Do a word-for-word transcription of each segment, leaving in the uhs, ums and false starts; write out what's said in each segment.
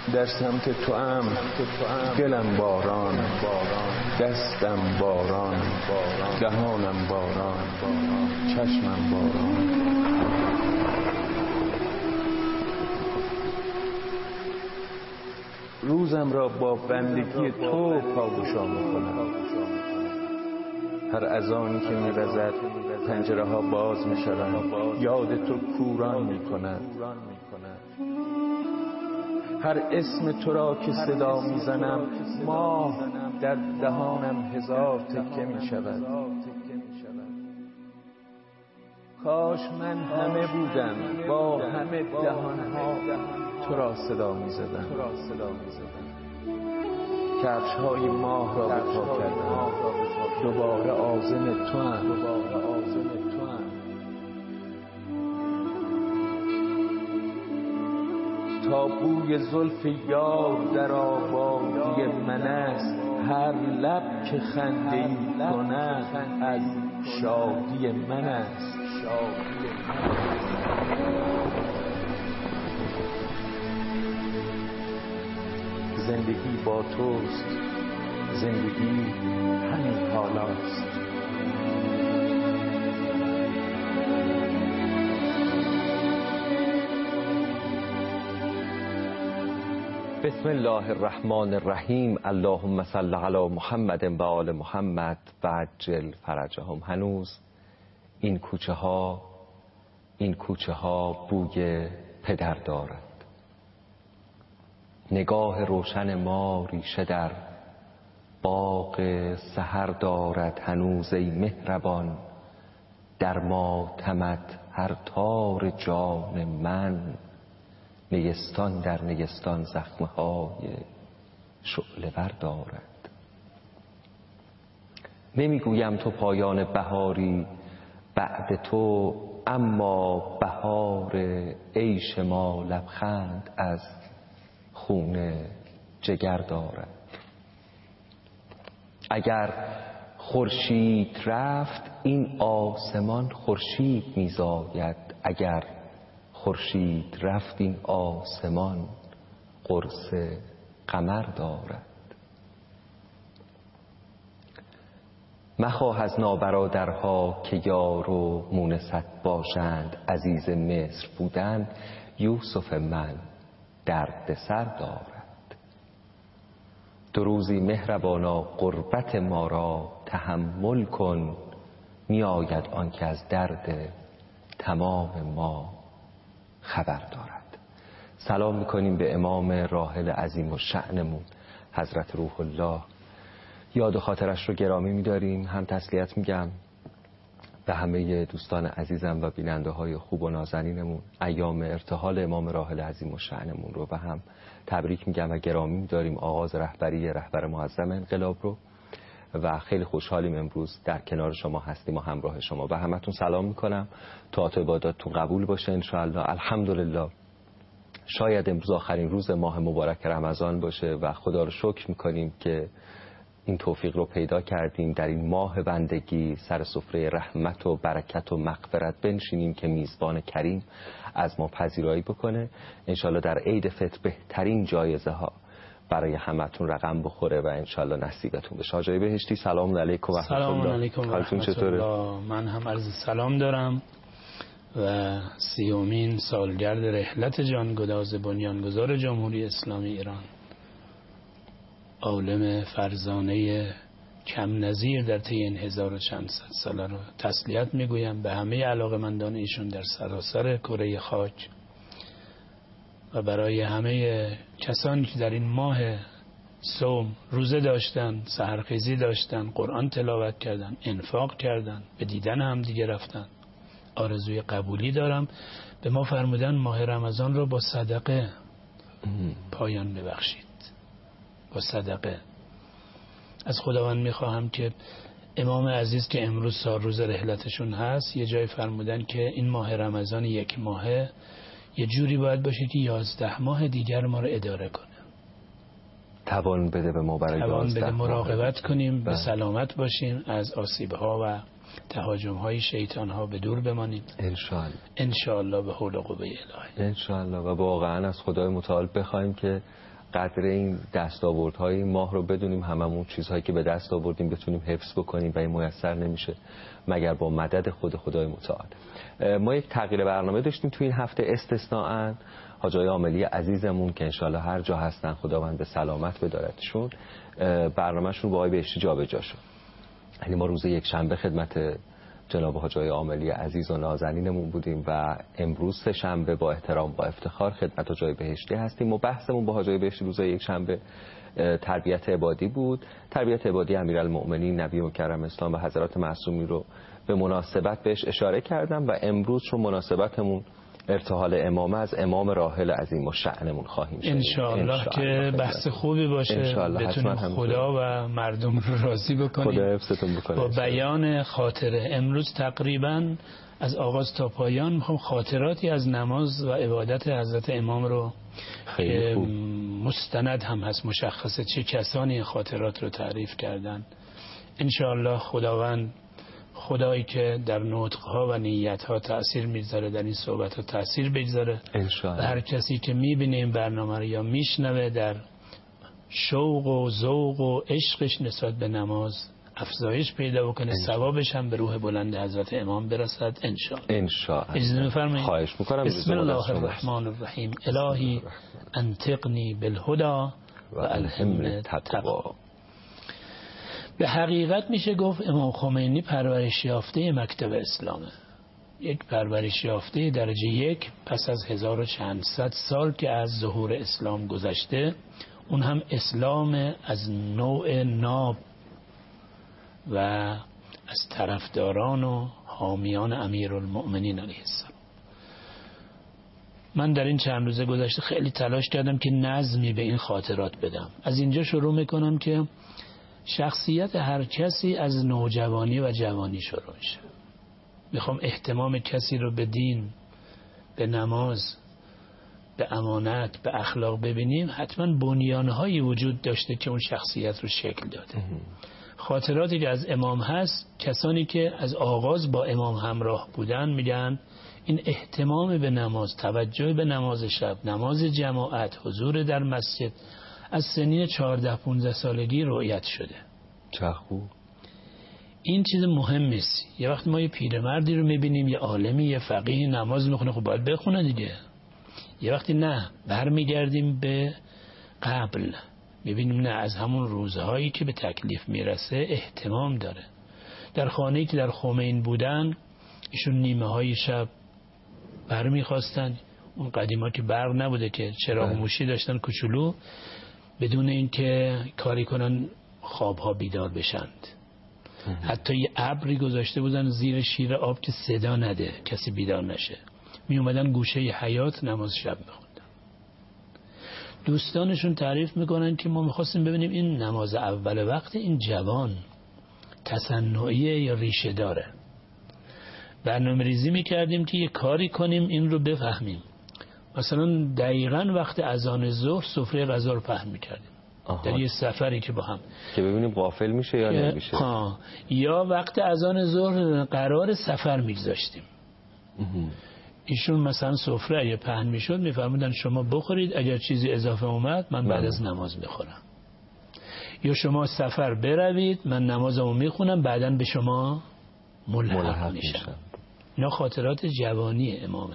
در سمت تو ام دلم باران، دستم باران، دهانم باران، چشمم باران. روزم را با بندگی تو پاگوشا میکنم. هر اذانی که می‌وزد پنجره ها باز می‌شوند، یاد تو کوران می‌کند. هر اسم تو را که صدا می‌زنم ماه در دهانم هزار تکه می‌شود. کاش من همه بودم با همه دهان‌ها تو را صدا می‌زدم. کفش‌های ماه را به پا کردم، دوباره عازم تو هم. تا بوی زلف یار در آبادی من است، هر لب که خنده‌ای کند از شادی من است. زندگی با توست، زندگی همین حالاست. بسم الله الرحمن الرحیم. اللهم صل علی محمد و آل محمد و عجل فرجهم. هنوز این کوچه ها این کوچه ها بوی پدر دارد. نگاه روشن ما ریشه در باغ سحر دارد. هنوز ای مهربان در ماتمت هر تار جان من، نیستان در نیستان زخمهای شعله ور دارد. نمیگویم تو پایان بهاری بعد تو، اما بهار عیش ما لبخند از خون جگر دارد. اگر خورشید رفت این آسمان خورشید میزاید، اگر خورشید رفت این آسمان قرص قمر دارد. مخواه از نابرادرها که یار و مونست باشند، عزیز مصر بودن یوسف من درد سر دارد. دو روزی مهربانا قربت ما را تحمل کن، می آید آن که از درد تمام ما خبر دارد. سلام میکنیم به امام راحل عظیم و شأنمون حضرت روح الله. یاد و خاطرش رو گرامی میداریم. هم تسلیت میگم به همه دوستان عزیزم و بیننده های خوب و نازنینمون ایام ارتحال امام راحل عظیم و شأنمون رو، و هم تبریک میگم و گرامی میداریم آغاز رهبری رهبر معظم انقلاب رو، و خیلی خوشحالیم امروز در کنار شما هستیم و همراه شما. و همتون سلام میکنم. طاعت و عباداتتون قبول باشه انشاءالله. الحمدلله شاید امروز آخرین روز ماه مبارک رمضان باشه و خدا رو شکر میکنیم که این توفیق رو پیدا کردیم در این ماه بندگی سر سفره رحمت و برکت و مغفرت بنشینیم که میزبان کریم از ما پذیرایی بکنه. انشاءالله در عید فطر بهترین جایزه ها برای همتون رقم بخوره و انشالله نصیبتون بشه. آقای بهشتی سلام علیکم و رحمت الله. سلام علیکم و رحمت الله. من هم عرض سلام دارم و سیومین سالگرد رحلت جانگداز بنیانگذار جمهوری اسلامی ایران، عالم فرزانه کم نظیر در طی این هزار و چند صد ساله رو تسلیت میگویم به همه علاقه‌مندان ایشون در سراسر کره خاک، و برای همه کسانی که در این ماه صوم روزه داشتن، سحرخیزی داشتن، قرآن تلاوت کردن، انفاق کردن، به دیدن هم دیگه رفتن، آرزوی قبولی دارم. به ما فرمودن ماه رمضان رو با صدقه پایان ببخشید، با صدقه. از خداوند میخواهم که امام عزیز که امروز سال روز رحلتشون هست، یه جای فرمودن که این ماه رمضان یک ماهه یه جوری باید باشه که یازده ماه دیگر ما رو اداره کنه، توان بده به ما برای توان بده مراقبت کنیم، به بله. سلامت باشیم، از آسیب‌ها و تهاجم‌های شیطان‌ها به دور بمانیم انشاءالله انشاءالله به حول و قوه الهی انشاءالله. و واقعا از خدای متعال بخوایم که قدر این دستاوردهای این ماه رو بدونیم، هممون چیزهایی که به دست آوردیم بتونیم حفظ بکنیم و این میسر نمیشه مگر با مدد خود خدای متعال. ما یک تغییر برنامه داشتیم تو این هفته استثناءً. حاجی عاملی عزیزمون که انشالله هر جا هستن خداوند به سلامت بداردشون، برنامهشون با آقای بهشتی جابجا شد. یعنی ما روز یک شنبه خدمت جناب حاجی عاملی عزیز و نازنینمون بودیم و امروز سه شنبه با احترام با افتخار خدمت حاجی بهشتی هستیم. و بحثمون با حاجی بهشتی روز یک شنبه تربیت عبادی بود. تربیت عبادی امیرالمؤمنین نبی مکرم اسلام و حضرات معصومی رو به مناسبت بهش اشاره کردم و امروز رو مناسبتمون ارتحال امامه از امام راحل عظیم و شأنمون خواهیم شد انشاءالله که بحث خوبی باشه، بتونیم خدا و مردم رو راضی بکنیم. خدا حفظتون بکنه. با بیان خاطره امروز تقریبا از آغاز تا پایان میخوام خاطراتی از نماز و عبادت حضرت امام رو که مستند هم هست، مشخصه چه کسانی خاطرات رو تعریف کردن. انشاءالله خداوند، خدایی که در نطقها و نیتها تأثیر میذاره، در این صحبتها تأثیر بگذاره و هر کسی که میبینه این برنامه رو یا میشنوه در شوق و ذوق و عشقش نسبت به نماز افزایش پیدا بکنه، ثوابش هم به روح بلند حضرت امام برسد انشاءالله. انشاءالله. اجازه بفرمایید. خواهش میکنم. بسم الله الرحمن الرحیم. الهی انطقنی بالهدى و الهمنی التقوی. به حقیقت میشه گفت امام خمینی پرورش یافته مکتب اسلامه، یک پرورش یافته درجه یک پس از هزار و چند صد سال که از ظهور اسلام گذشته، اون هم اسلام از نوع ناب و از طرفداران و حامیان امیرالمؤمنین علیه السلام. من در این چند روز گذشته خیلی تلاش کردم که نظمی به این خاطرات بدم. از اینجا شروع میکنم که شخصیت هر کسی از نوجوانی و جوانی شروع میشه. میخوام اهتمام کسی رو به دین، به نماز، به امانت، به اخلاق ببینیم، حتما بنیانهایی وجود داشته که اون شخصیت رو شکل داده. خاطراتی که از امام هست، کسانی که از آغاز با امام همراه بودن میگن این اهتمام به نماز، توجه به نماز شب، نماز جماعت، حضور در مسجد از سنین چهارده پانزده سالگی رؤیت شده. چه خوب. این چیز مهم است. یه وقت ما یه پیرمردی رو میبینیم، یه عالمی، یه فقیه نماز میخونه، خب باید بخونه دیگه. یه وقتی نه، برمیگردیم به قبل، میبینیم نه، از همون روزهایی که به تکلیف میرسه اهتمام داره. در خانه‌ای که در خمین بودن، ایشون نیمه های شب برمیخواستن، اون قدیما که برق نبوده که چراغ موشی داشتن کوچولو، بدون اینکه کاری کنن خوابها بیدار بشند. حتی یه ابری گذاشته بودن زیر شیر آب که صدا نده، کسی بیدار نشه. می اومدن گوشه ی حیاط نماز شب میخوندن. دوستانشون تعریف میکنن که ما میخواستیم ببینیم این نماز اول وقت این جوان تصنعیه یا ریشه داره. برنامه ریزی میکردیم که یه کاری کنیم این رو بفهمیم. مثلا دقیقاً وقت اذان ظهر سفره غذا رو پهن میکردیم در یه سفری که با هم، که ببینیم غافل میشه یا نمیشه. ها. یا وقت اذان ظهر قرار سفر میگذاشتیم. ایشون مثلا سفره اگه پهن میشد میفرمودن شما بخورید، اگر چیزی اضافه اومد من بعد از نماز میخورم. یا شما سفر بروید، من نمازمو میخونم، بعداً به شما ملحق, ملحق میشم. اینا خاطرات جوانی امامه.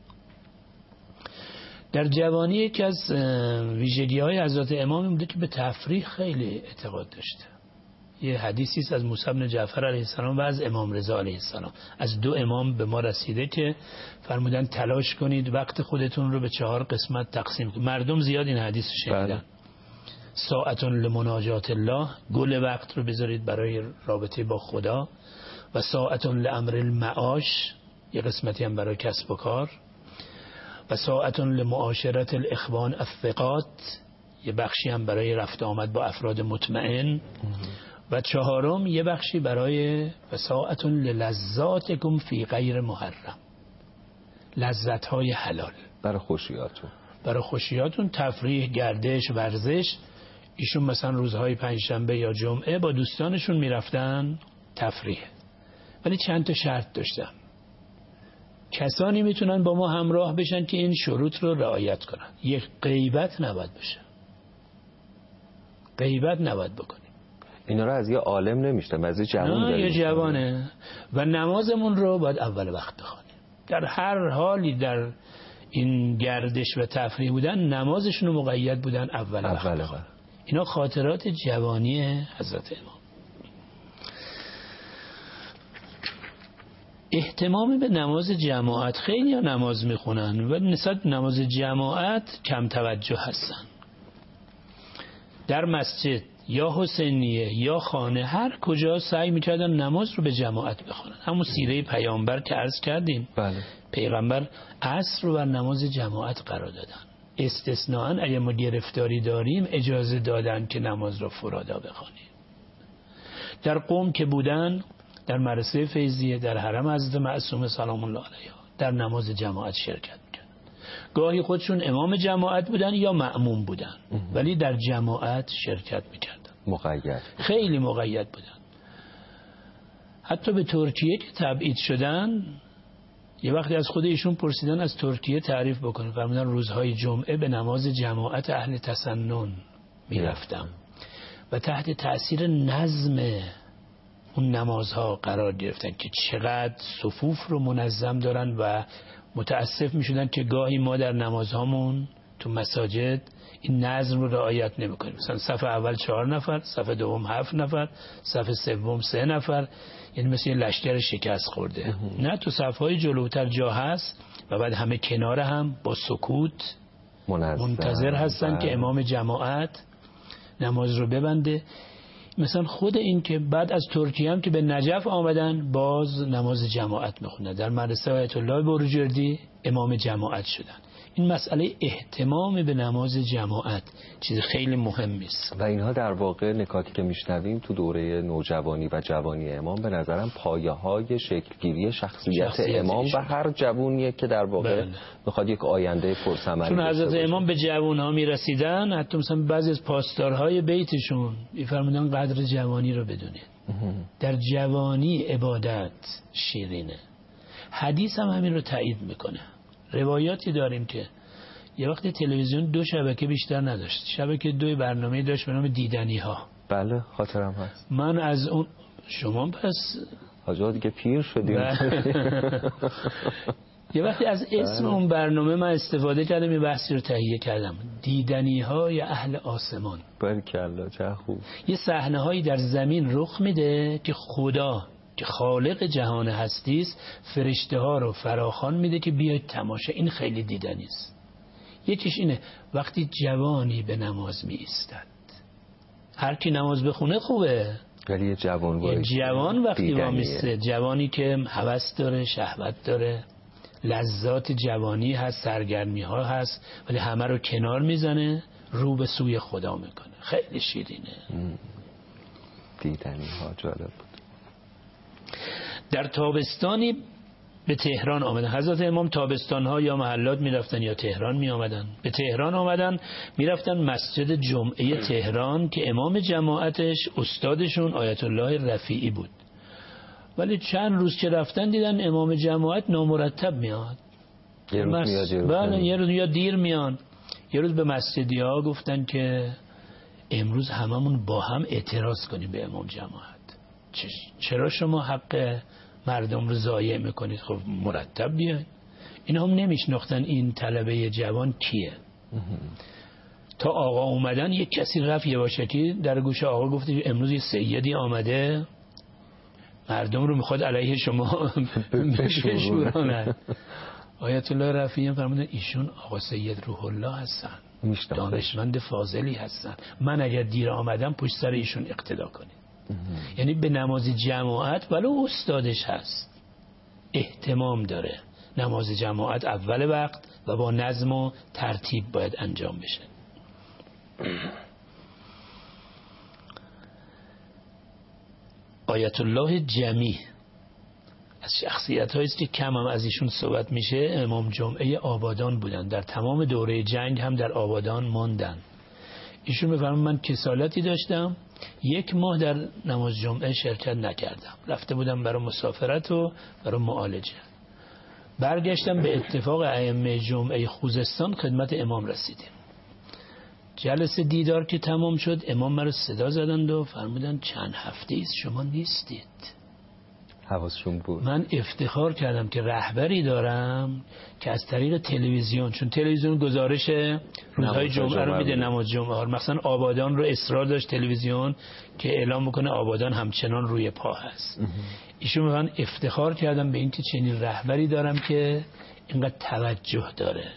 در جوانی یکی از ویژگی های حضرت امام بوده که به تفریح خیلی اعتقاد داشته. یه حدیثی است از موسی بن جعفر علیه السلام و از امام رضا علیه السلام، از دو امام به ما رسیده که فرمودن تلاش کنید وقت خودتون رو به چهار قسمت تقسیم کنید. مردم زیاد این حدیث رو شنیدن. ساعتون لمناجات الله، گل وقت رو بذارید برای رابطه با خدا، و ساعتون لامر المعاش، یه قسمتی هم برای کسب و کار، و ساعتون لمعاشرت الاخوان الثقات، یه بخشی هم برای رفت آمد با افراد مطمئن، و چهارم یه بخشی برای و ساعتون للذاتکم فی غیر محرم، لذت های حلال، برای خوشیاتون، برای خوشیاتون، تفریح، گردش، ورزش. ایشون مثلا روزهای پنجشنبه یا جمعه با دوستانشون میرفتن تفریح، ولی چند تا شرط داشتن. کسانی میتونن با ما همراه بشن که این شروط رو رعایت کنن. یک، غیبت نباید بشه. غیبت نباید بکنیم. اینا رو از یه عالم نمیشتم، از یه جوان نه، یه جوانه. و نمازمون رو باید اول وقت بخونیم. در هر حالی در این گردش و تفریح بودن نمازشون رو مقید بودن اول, اول وقت بخونیم. اینا خاطرات جوانی حضرت امام. اهتمام به نماز جماعت، خیلی ها نماز میخونن و نسبت نماز جماعت کم توجه هستن. در مسجد یا حسینیه یا خانه هر کجا سعی میکردن نماز رو به جماعت بخونن. همون سیره پیامبر که عرض کردیم، بله. پیغمبر عصر رو بر نماز جماعت قرار دادن. استثناءً اگه ما گرفتاری داریم اجازه دادن که نماز رو فرادا بخونیم. در قم که بودن، در مدرسه فیضیه، در حرم حضرت معصومه سلام الله علیها، در نماز جماعت شرکت میکردن. گاهی خودشون امام جماعت بودن یا مأموم بودن، ولی در جماعت شرکت میکردن. مقید. خیلی مقید بودن. حتی به ترکیه که تبعید شدن، یه وقتی از خود ایشون پرسیدن از ترکیه تعریف بکنه، فرمودن روزهای جمعه به نماز جماعت اهل تسنن میرفتم و تحت تأثیر نظم اون نمازها قرار گرفتن که چقدر صفوف رو منظم دارن و متاسف می شدن که گاهی ما در نمازهامون تو مساجد این نظم رو رعایت نمی کنیم. مثلا صف اول چهار نفر، صف دوم هفت نفر، صف سوم سه نفر، یعنی مثل یه لشکر شکست خورده. نه، تو صفهای جلوتر جا هست و بعد همه کنار هم با سکوت منتظر هستن که امام جماعت نماز رو ببنده. مثلا خود این که بعد از ترکیه هم که به نجف آمدن باز نماز جماعت میخوندن. در مدرسه آیت الله بروجردی امام جماعت شدن. این مسئله اهتمام به نماز جماعت چیز خیلی مهمی است. و اینها در واقع نکاتی که میشنویم تو دوره نوجوانی و جوانی امام به نظرم پایه های شکلگیری شخصیت, شخصیت امام و هر جوونیه که در واقع میخواد یک آینده پرثمری. چون حضرت امام به جوان ها میرسیدن، حتی مثلا بعضی از پاسدارهای بیتشون میفرمودن قدر جوانی رو بدونید. در جوانی عبادت شیرینه. حدیث هم همین رو تایید میکنه. روایاتی داریم که یه وقت تلویزیون دو شبکه بیشتر نداشت. شبکه دوی برنامه داشت به نام دیدنی ها. بله، خاطرم هست. من از اون، شما پس حاجا دیگه پیر شدیم. یه وقتی از اسم اون برنامه من استفاده کردم، یه بحثی رو تهیه کردم. دیدنی های اهل آسمان. بارکالله، چه خوب. یه صحنه هایی در زمین رخ میده که خدا که خالق جهان هستی است فرشته ها رو فراخوان میده که بیاید تماشا. این خیلی دیدنی است. یکیش اینه وقتی جوانی به نماز می ایستد. هر کی نماز بخونه خوبه، ولی یه جوان یه جوان وقتی وامیسته، جوانی که هوس داره، شهوت داره، لذات جوانی هست، سرگرمی ها هست، ولی همه رو کنار میزنه، رو به سوی خدا میکنه. خیلی شیرینه. دیدنی ها جالب بود. در تابستانی به تهران آمدن حضرت امام. تابستان ها یا محلات می رفتن یا تهران می آمدن. به تهران آمدن می رفتن مسجد جمعه تهران که امام جماعتش استادشون آیت الله رفیعی بود. ولی چند روز که رفتن دیدن امام جماعت نامرتب میاد. یه روز مس... میاد بله، یه روز یا دیر میان. یه روز به مسجدی ها گفتن که امروز هممون با هم اعتراض کنیم به امام جماعت. چرا شما حق مردم رو ضایع میکنید؟ خب مرتب بیاید. اینا هم نمیشناختن این طلبه جوان کیه. تا آقا اومدن یک کسی رفت یواشکی در گوش آقا گفت امروز یه سیدی آمده مردم رو میخواد علیه شما بشورانه. آیت الله رفیعی فرمودن ایشون آقا سید روح الله هستن، دانشمند فاضلی هستن. من اگر دیر آمدم پشت سر ایشون اقتدا کنید. یعنی به نماز جماعت ولو استادش هست اهتمام داره. نماز جماعت اول وقت و با نظم و ترتیب باید انجام بشه. آیت الله جمی از شخصیت هایی است که کم هم از ایشون صحبت میشه. امام جمعه آبادان بودن، در تمام دوره جنگ هم در آبادان ماندن. ایشون میفرمون من کسالتی داشتم، یک ماه در نماز جمعه شرکت نکردم، رفته بودم برای مسافرت و برای معالجه. برگشتم به اتفاق ائمه جمعه خوزستان خدمت امام رسیدیم. جلسه دیدار که تمام شد امام مرا صدا زدند و فرمودند چند هفته ایست شما نیستید. حواسشون بود. من افتخار کردم که رهبری دارم که از طریق تلویزیون، چون تلویزیون گزارش روزهای جمعه رو میده، نماز جمعه ها، مثلا آبادان رو اصرار داشت تلویزیون که اعلام میکنه آبادان همچنان روی پا هست. ایشون من افتخار کردم به اینکه چنین رهبری دارم که اینقدر توجه داره.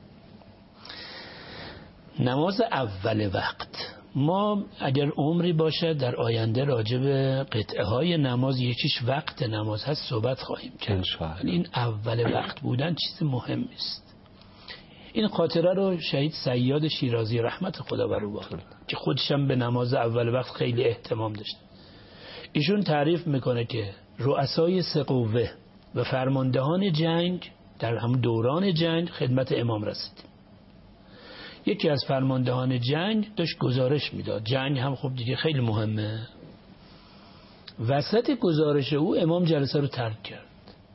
نماز اول وقت، ما اگر عمری باشه در آینده راجع به قطعه های نماز، یکیش وقت نماز هست، صحبت خواهیم کرد. این اول وقت بودن چیز مهمی است. این خاطره رو شهید صیاد شیرازی رحمت خدا بر او باد که خودشم به نماز اول وقت خیلی اهتمام داشت. ایشون تعریف میکنه که رؤسای سه قوه و فرماندهان جنگ در هم دوران جنگ خدمت امام رسید. یکی از فرماندهان جنگ داشت گزارش میداد، جنگ هم خب دیگه خیلی مهمه. وسط گزارش او امام جلسه رو ترک کرد.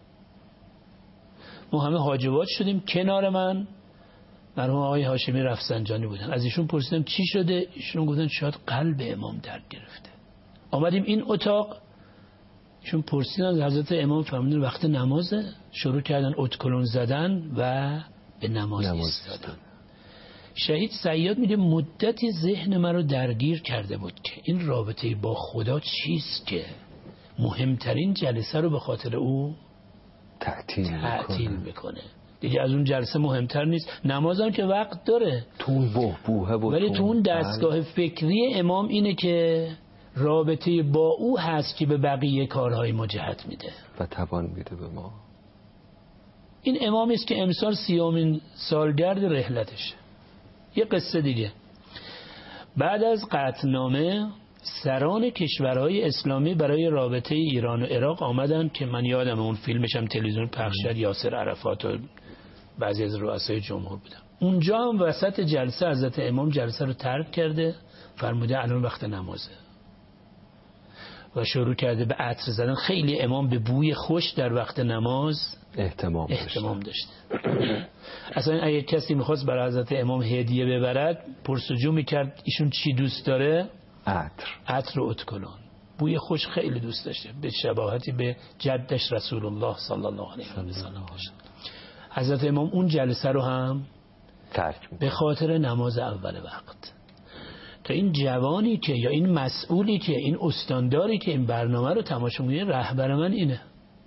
ما همه حاجبات شدیم. کنار من مرحوم آقای هاشمی رفسنجانی بودن. از ایشون پرسیدم چی شده؟ ایشون گفتن شاید قلب امام درد گرفته. آمدیم این اتاق، ایشون پرسیدن حضرت امام فرمودن وقت نمازه. شروع کردن ادکلون زدن و به نماز ایستادن. شهید صیاد میگه مدتی ذهن من رو درگیر کرده بود که این رابطه با خدا چیست که مهمترین جلسه رو به خاطر او تعطیل, تعطیل بکنه. دیگه از اون جلسه مهمتر نیست. نمازم که وقت داره، تو اون بهبوهه بود، ولی تو اون دستگاه فکری امام اینه که رابطه با او هست که به بقیه کارهای ما جهت میده و توان میده به ما. این امامی است که امسال سیومین سالگرد رحلتشه. یه قصه دیگه، بعد از قطعنامه سران کشورهای اسلامی برای رابطه ایران و عراق آمدن که من یادم اون فیلمشم تلویزیون پخش شد، یاسر عرفات و بعضی از رؤسای جمهور بودن. اونجا هم وسط جلسه حضرت امام جلسه رو ترک کرده، فرموده الان وقت نمازه و شروع کرده به عطر زدن. خیلی امام به بوی خوش در وقت نماز احتمام, احتمام داشته. اصلا اگه کسی میخواست برای حضرت امام هدیه ببرد پرسجو میکرد ایشون چی دوست داره؟ عطر عطر و ادکلون. بوی خوش خیلی دوست داشته، به شباهتی به جدش رسول الله صلی الله علیه و سلم داشت. حضرت امام اون جلسه رو هم ترک به خاطر نماز اول وقت. تا این جوانی که یا این مسئولی که این استانداری که این برنامه رو تماشا می‌کنه رهبر من اینه.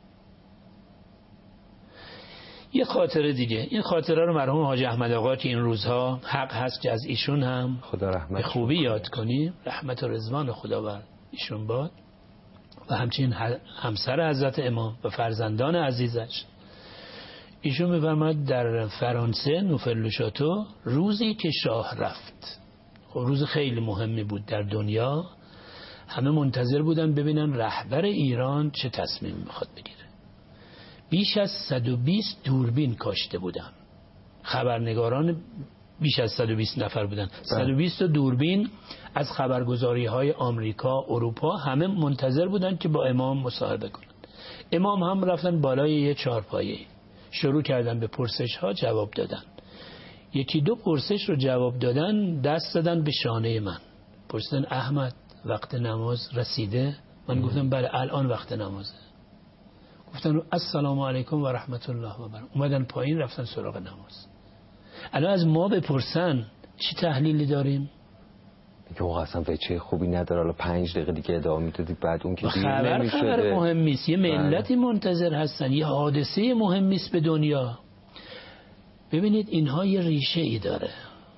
یه خاطره دیگه، این خاطره رو مرحوم حاجی احمد آقا که این روزها حق هست که از ایشون هم خدا رحمت به خوبی یاد کنیم، رحمت و رضوان خدا بر ایشون باد و همچنین همسر حضرت امام و فرزندان عزیزش. ایشون می‌فرماید در فرانسه نوفل-لو-شاتو روزی که شاه رفت، خب روز خیلی مهمی بود در دنیا، همه منتظر بودن ببینن رهبر ایران چه تصمیم میخواد بگیره. بیش از صد و بیست دوربین کاشته بودن، خبرنگاران بیش از صد و بیست نفر بودن، صد و بیست دوربین از خبرگزاری های آمریکا، اروپا، همه منتظر بودن که با امام مصاحبه کنند. امام هم رفتن بالای یه چهارپایه، شروع کردن به پرسش ها جواب دادن. یکی دو پرسش رو جواب دادن، دست دادن به شانه من، پرسیدن احمد وقت نماز رسیده؟ من گفتم بله الان وقت نمازه. گفتن السلام علیکم و رحمت الله و برکاته. اومدن پایین رفتن سراغ نماز. الان از ما بپرسن چی تحلیلی داریم؟ دیگه واقعا اصلا وجه خوبی نداره. حالا پنج دقیقه دیگه ادامه میدادی بعد اون که دیر نمیشده. خبر مهم نیست، یه ملتی منتظر هستن، یه حادثه مهم نیست به دنیا. ببینید اینها یه ریشه ای داره.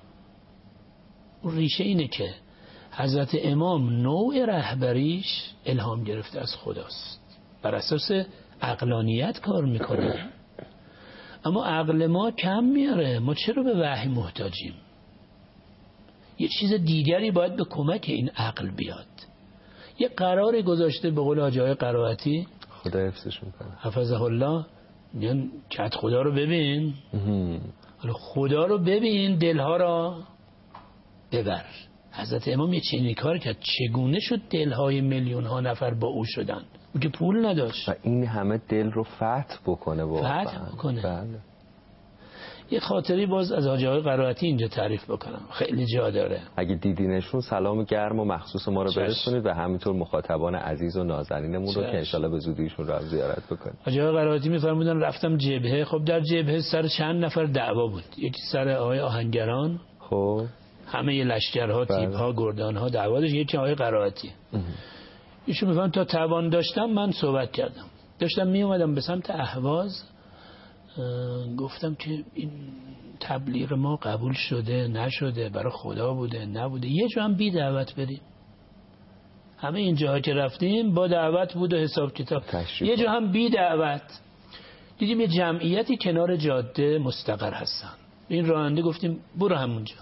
اون ریشه اینه که حضرت امام نوع رهبریش الهام گرفته از خداست، بر اساس عقلانیت کار میکنه. اما عقل ما کم میاره. ما چرا به وحی محتاجیم؟ یه چیز دیگری باید به کمک این عقل بیاد. یه قرار گذاشته به قول حاجی آقای قرائتی، خدا حفظش میکنه، حفظه الله، میگن کت خدا رو ببین، حالا خدا رو ببین دلها را ببر. حضرت امام یه چنین کار کرد. چگونه شد دلهای میلیون ها نفر با او شدن؟ او که پول نداشت و این همه دل رو فتح بکنه. فتح بکنه. بله. یه خاطری باز از حاجی آقای قرائتی اینجا تعریف بکنم، خیلی جا داره. اگه دیدینشون سلام گرم و مخصوص ما رو برسونید و همینطور مخاطبان عزیز و نازنینمون رو که انشالله به زودیشون رو زیارت بکنید. حاجی آقای قرائتی میفرمودن رفتم جبهه. خب در جبهه سر چند نفر دعوا بود، یکی سر آقای آهنگران، خب همه ی لشکرها، تیپ‌ها، گردان‌ها دعوا داشت، یکی آقای قرائتی. ایشون میفهم تا توان داشتم من صحبت کردم، داشتم می اومدم به سمت اهواز، گفتم که این تبلیغ ما قبول شده نشده، برای خدا بوده نبوده، یه جا هم بی دعوت بریم. همه این جاها که رفتیم با دعوت بود و حساب کتاب، یه جا هم بی دعوت. دیدیم یه جمعیتی کنار جاده مستقر هستن، این راننده گفتیم برو همونجا.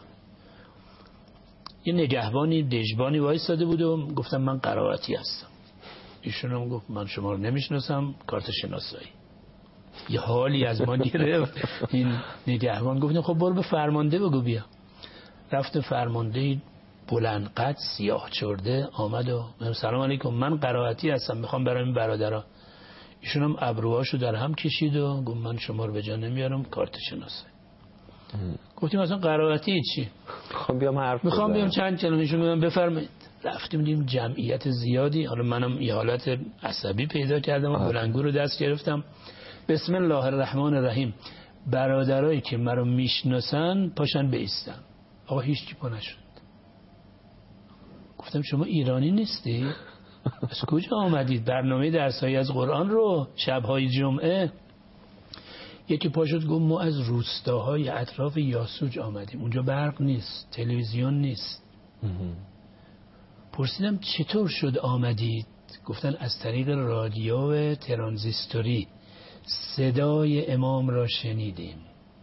یه نگهبانی دژبانی وایساده بود و گفتم من قرائتی هستم. ایشون هم گفت من شما رو نمیشناسم، کارت شناسایی. یه حالی از ما گرفت این نگهبان. گفتیم خب برو به فرمانده بگو بیا. رفت فرمانده بلند قد سیاه چرده آمد و سلام علیکم من قرائتی هستم، میخوام برام این برادرها. ایشون هم ابروهاشو در هم کشید و گفت من شما رو به جا نمیارم، کارت شناسایی. گفتیم اصلا قرائتی چی؟ میخوام بیام حرف میخوام بیام چند کلمه ایشون میگم بفرمایید. رفتیم دیدیم جمعیت زیادی. حالا منم یه حالت عصبی پیدا کردم و بلنگو رو دست گرفتم. بسم الله الرحمن الرحیم. برادرایی که مرا میشناسن پاشن بایستن. آقا هیچ کی پا نشد. گفتم شما ایرانی نیستی؟ از کجا آمدید؟ برنامه درسایی از قرآن رو شبهای جمعه. یکی پا شد گفت ما از روستاهای اطراف یاسوج آمدیم، اونجا برق نیست، تلویزیون نیست. پرسیدم چطور شد آمدید؟ گفتن از طریق رادیو ترانزیستوری صدای امام را شنیدیم.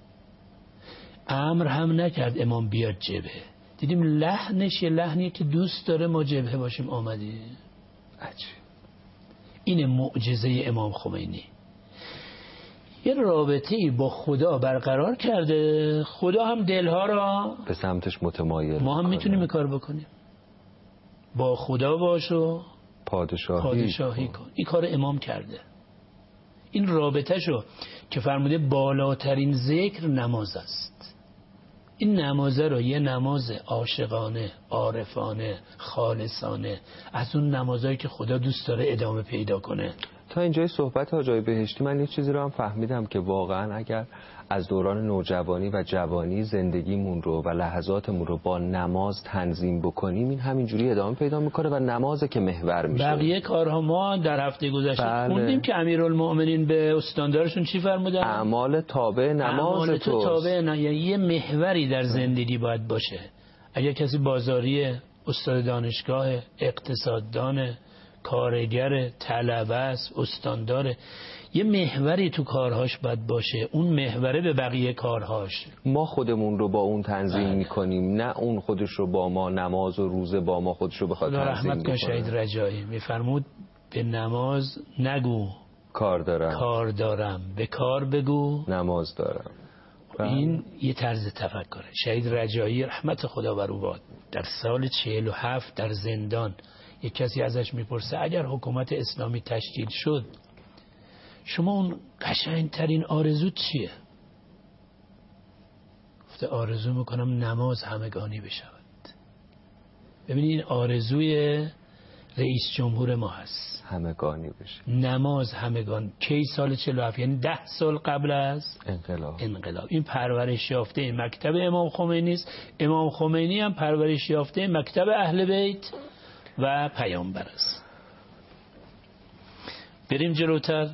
امر هم نکرد امام بیاد جبهه، دیدیم لحنش یه لحنی که دوست داره ما جبهه باشیم آمدیم. عجیب. این معجزه امام خمینی. یه رابطه‌ای با خدا برقرار کرده، خدا هم دلها را به سمتش متمایل. ما هم میتونیم این کار بکنیم. با خدا باش و پادشاهی, پادشاهی کن. این کار امام کرده. این رابطه شو که فرموده بالاترین ذکر نماز است. این نمازه رو یه نماز عاشقانه، عارفانه، خالصانه، از اون نمازایی که خدا دوست داره ادامه پیدا کنه. تا اینجای صحبت حاجی بهشتی من یه چیزی رو هم فهمیدم که واقعا اگر از دوران نوجوانی و جوانی زندگیمون رو و لحظاتمون رو با نماز تنظیم بکنیم، این همینجوری ادامه پیدا میکنه و نمازه که محور میشه. بقیه کارها ما در هفته گذشته بله. خوندیم که امیرالمؤمنین به استاندارشون چی فرمودن؟ اعمال تابع نماز اعمال تو تابع نه، یعنی یه محوری در زندگی باید باشه. اگر کسی بازاریه، استاد دانشگاه، اقتصاددان، کارگر، طلبه است، استانداره، یه محوری تو کارهاش باید باشه. اون محوره به بقیه کارهاش. ما خودمون رو با اون تنظیم بله. میکنیم، نه اون خودش رو با ما، نماز و روزه با ما خودش رو بخواد تنظیم کنه. رحمت کن شهید رجایی میفرمود به نماز نگو کار دارم، کار دارم، به کار بگو نماز دارم. این یه طرز تفکره. شهید رجایی رحمت خدا بر او باد در سال چهل و هفت در زندان یک کسی ازش میپرسه اگر حکومت اسلامی تشکیل شد شما اون قشنگترین آرزوت چیه؟ گفته آرزو میکنم نماز همگانی بشود. ببینید این آرزوی رئیس جمهور ما هست، همگانی بشه. نماز همگان. کی؟ سال چهل و هفت، یعنی ده سال قبل از انقلاب. انقلاب. این پرورش یافته مکتب امام خمینی است. امام خمینی هم پرورش یافته مکتب اهل بیت و پیامبر است. بریم جلوتر.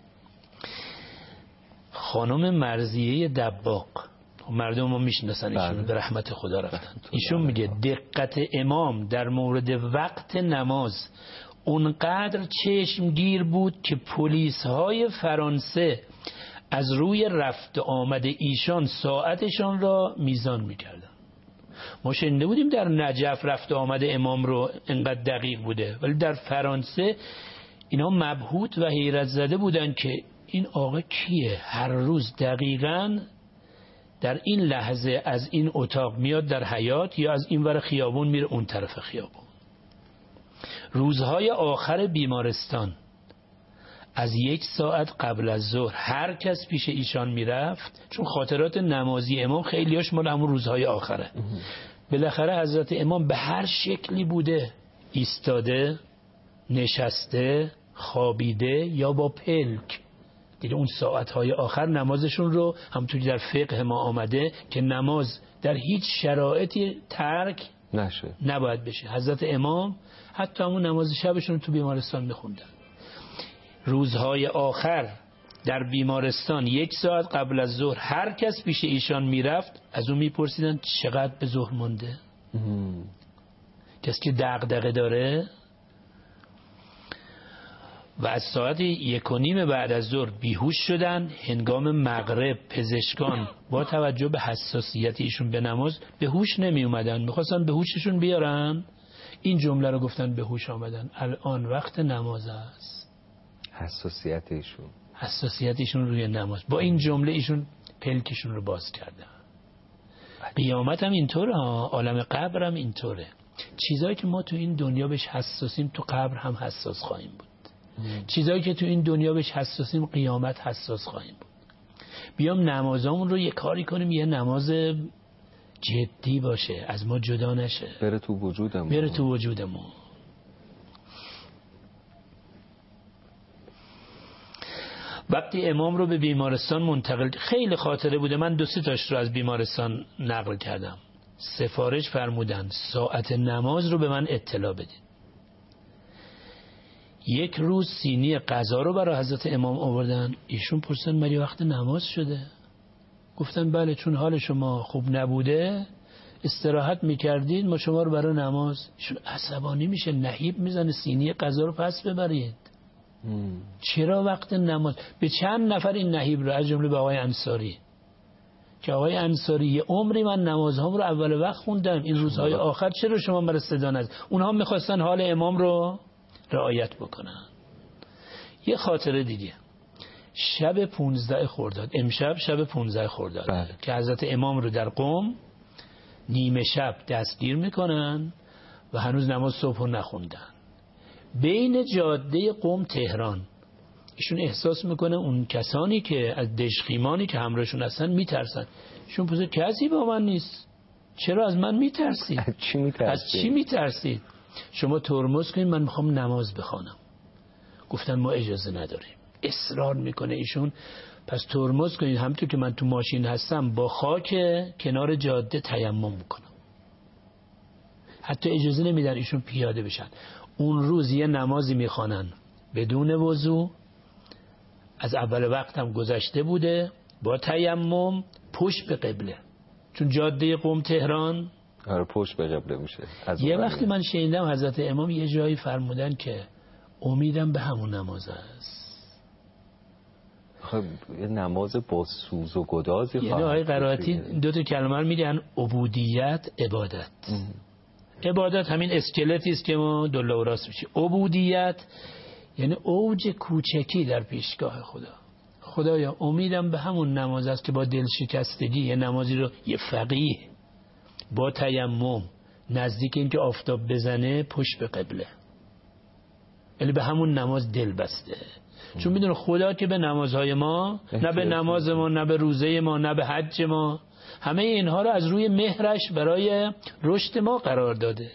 خانم مرضیه دباغ، مردم ما میشناسن ایشون، به رحمت خدا رفتن. ایشون میگه دقت امام در مورد وقت نماز اونقدر چشمگیر بود که پلیس های فرانسه از روی رفت آمد ایشان ساعتشان را میزان میکردن. ما شنیده بودیم در نجف رفت آمد امام رو انقدر دقیق بوده، ولی در فرانسه اینا مبهوت و حیرت زده بودن که این آقا کیه؟ هر روز دقیقاً در این لحظه از این اتاق میاد در حیاط یا از این ور خیابون میره اون طرف خیابون. روزهای آخر بیمارستان از یک ساعت قبل از ظهر هر کس پیش ایشان میرفت، چون خاطرات نمازی امام خیلیاش مال همون روزهای آخره، بالاخره حضرت امام به هر شکلی بوده، ایستاده، نشسته، خوابیده یا با پلک، دیگه اون ساعتهای آخر نمازشون رو همونطوری در فقه ما آمده که نماز در هیچ شرایطی ترک نشه، نباید بشه. حضرت امام حتی همون نماز شبشون تو بیمارستان میخوندن. روزهای آخر در بیمارستان یک ساعت قبل از ظهر هر کس پیش ایشان میرفت، از اون میپرسیدن چقدر به ظهر مونده. کسی که دغدغه داره و از ساعت یک و نیم بعد از ظهر بیهوش شدن، هنگام مغرب پزشکان با توجه به حساسیت ایشون به نماز به هوش نمی اومدن، میخواستن به هوششون بیارن، این جمله رو گفتن به هوش آمدن، الان وقت نماز است. حساسیت ایشون حساسیت ایشون روی نماز، با این جمله ایشون پلکشون رو باز کردن. قیامت هم اینطوره، عالم قبر هم اینطوره. چیزایی که ما تو این دنیا بهش حساسیم تو قبر هم حساس خواهیم بود. چیزایی که تو این دنیا بهش حساسیم قیامت حساس خواهیم بود. بیام نمازامون رو یه کاری کنیم یه نماز جدی باشه، از ما جدا نشه، بره تو وجودمون، بره تو وجودمون. وقتی امام رو به بیمارستان منتقل، خیلی خاطره بوده، من دو سه تاش رو از بیمارستان نقل کردم. سفارش فرمودن ساعت نماز رو به من اطلاع بدید. یک روز سینی غذا رو برای حضرت امام آوردن، ایشون پرسیدن مری وقت نماز شده؟ گفتن بله، چون حال شما خوب نبوده استراحت میکردید، ما شما رو برای نماز. ایشون عصبانی میشه، نهیب میزنه سینی غذا رو پس ببرید. مم. چرا وقت نماز؟ به چند نفر این نهیب رو، از جمله به آقای انصاری، که آقای انصاری یه عمری من نمازهام رو اول وقت خوندم، این روزهای آخر چرا شما مرا صدا نزد؟ اونها میخواستن حال امام رو رعایت بکنن. یه خاطره دیگه، شب پونزده خرداد، امشب شب پونزده خرداد بله. که حضرت امام رو در قم نیمه شب دستگیر میکنن و هنوز نماز صبح رو نخوندن. بین جاده قم تهران ایشون احساس میکنه اون کسانی که از دژخیمانی که همراهشون هستن میترسن. ایشون پرسید کسی با من نیست، چرا از من میترسید؟ از چی میترسید؟ از چی میترسید؟ شما ترمز کنید، من میخوام نماز بخوانم. گفتن ما اجازه نداریم. اصرار میکنه ایشون، پس ترمز کنید، همونطور که من تو ماشین هستم با خاک کنار جاده تیمم میکنم. حتی اجازه نمیدن ایشون پیاده بشن. اون روز یه نمازی میخوانن بدون وضو، از اول وقت هم گذشته بوده، با تیمم پشت به قبله، چون جاده قم تهران آره پشت به قبله میشه. یه وقتی من شنیدم حضرت امام یه جایی فرمودن که امیدم به همون نماز است. خب یه نماز با سوز و گدازی یعنی آقای قرائتی دو تا کلمه رو میگن، عبودیت، عبادت. ام. عبادت همین اسکلتی است که ما دل و راست میشه. عبودیت یعنی اوج کوچکی در پیشگاه خدا. خدایا امیدم به همون نماز است که با دل شکستگی یه نمازی رو یه فقیه با تیمم نزدیک این که آفتاب بزنه پشت به قبله، یعنی به همون نماز دل بسته. چون میدونه خدا که به نمازهای ما، نه به نماز ما، نه به روزه ما، نه به حج ما، همه اینها رو از روی مهرش برای رشد ما قرار داده.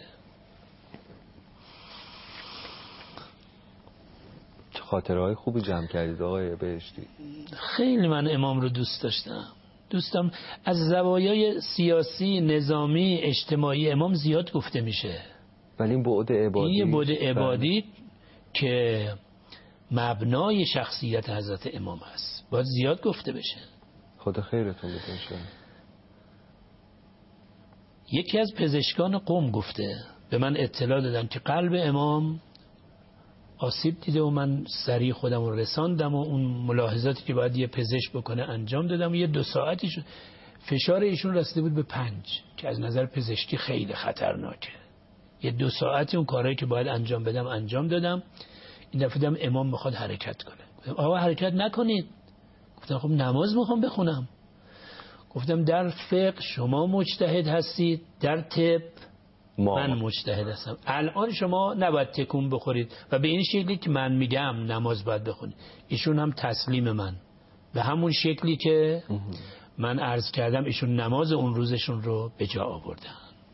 خاطرهای خوبی جمع کردید آقای بهشتی. خیلی من امام رو دوست داشتم. دوستم از زوایای سیاسی، نظامی، اجتماعی امام زیاد گفته میشه، ولی این بعد عبادی، این بعد عبادی که مبنای شخصیت حضرت امام هست باید زیاد گفته بشه. خدا خیرتون بده انشاءالله. یکی از پزشکان قم گفته، به من اطلاع دادن که قلب امام آسیب دیده و من سریع خودم رو رساندم و اون ملاحظاتی که باید یه پزشک بکنه انجام دادم و یه دو ساعتی شد. فشار ایشون رسیده بود به پنج که از نظر پزشکی خیلی خطرناکه. یه دو ساعتی اون کارهایی که باید انجام بدم انجام دادم. این دفعه دیدم امام میخواد حرکت کنه. گفتم آقا حرکت نکنید. گفتم خب نماز میخوام بخونم. گفتم در فقه شما مجتهد هستید، در طب ما من مجتهد هستم. الان شما نباید تکون بخورید و به این شکلی که من میگم نماز باید بخونید. ایشون هم تسلیم من به همون شکلی که من عرض کردم، ایشون نماز اون روزشون رو به جا آوردن.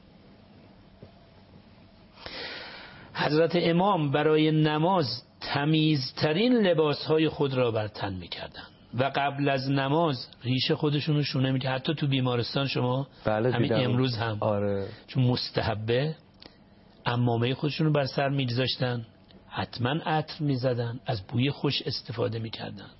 حضرت امام برای نماز تمیزترین لباسهای خود را بر تن میکردن و قبل از نماز ریش خودشون رو شونه میکرد. حتی تو بیمارستان شما بله همین امروز هم آره. چون مستحبه عمامه خودشون رو بر سر میگذاشتن، حتما عطر میزدن، از بوی خوش استفاده میکردن.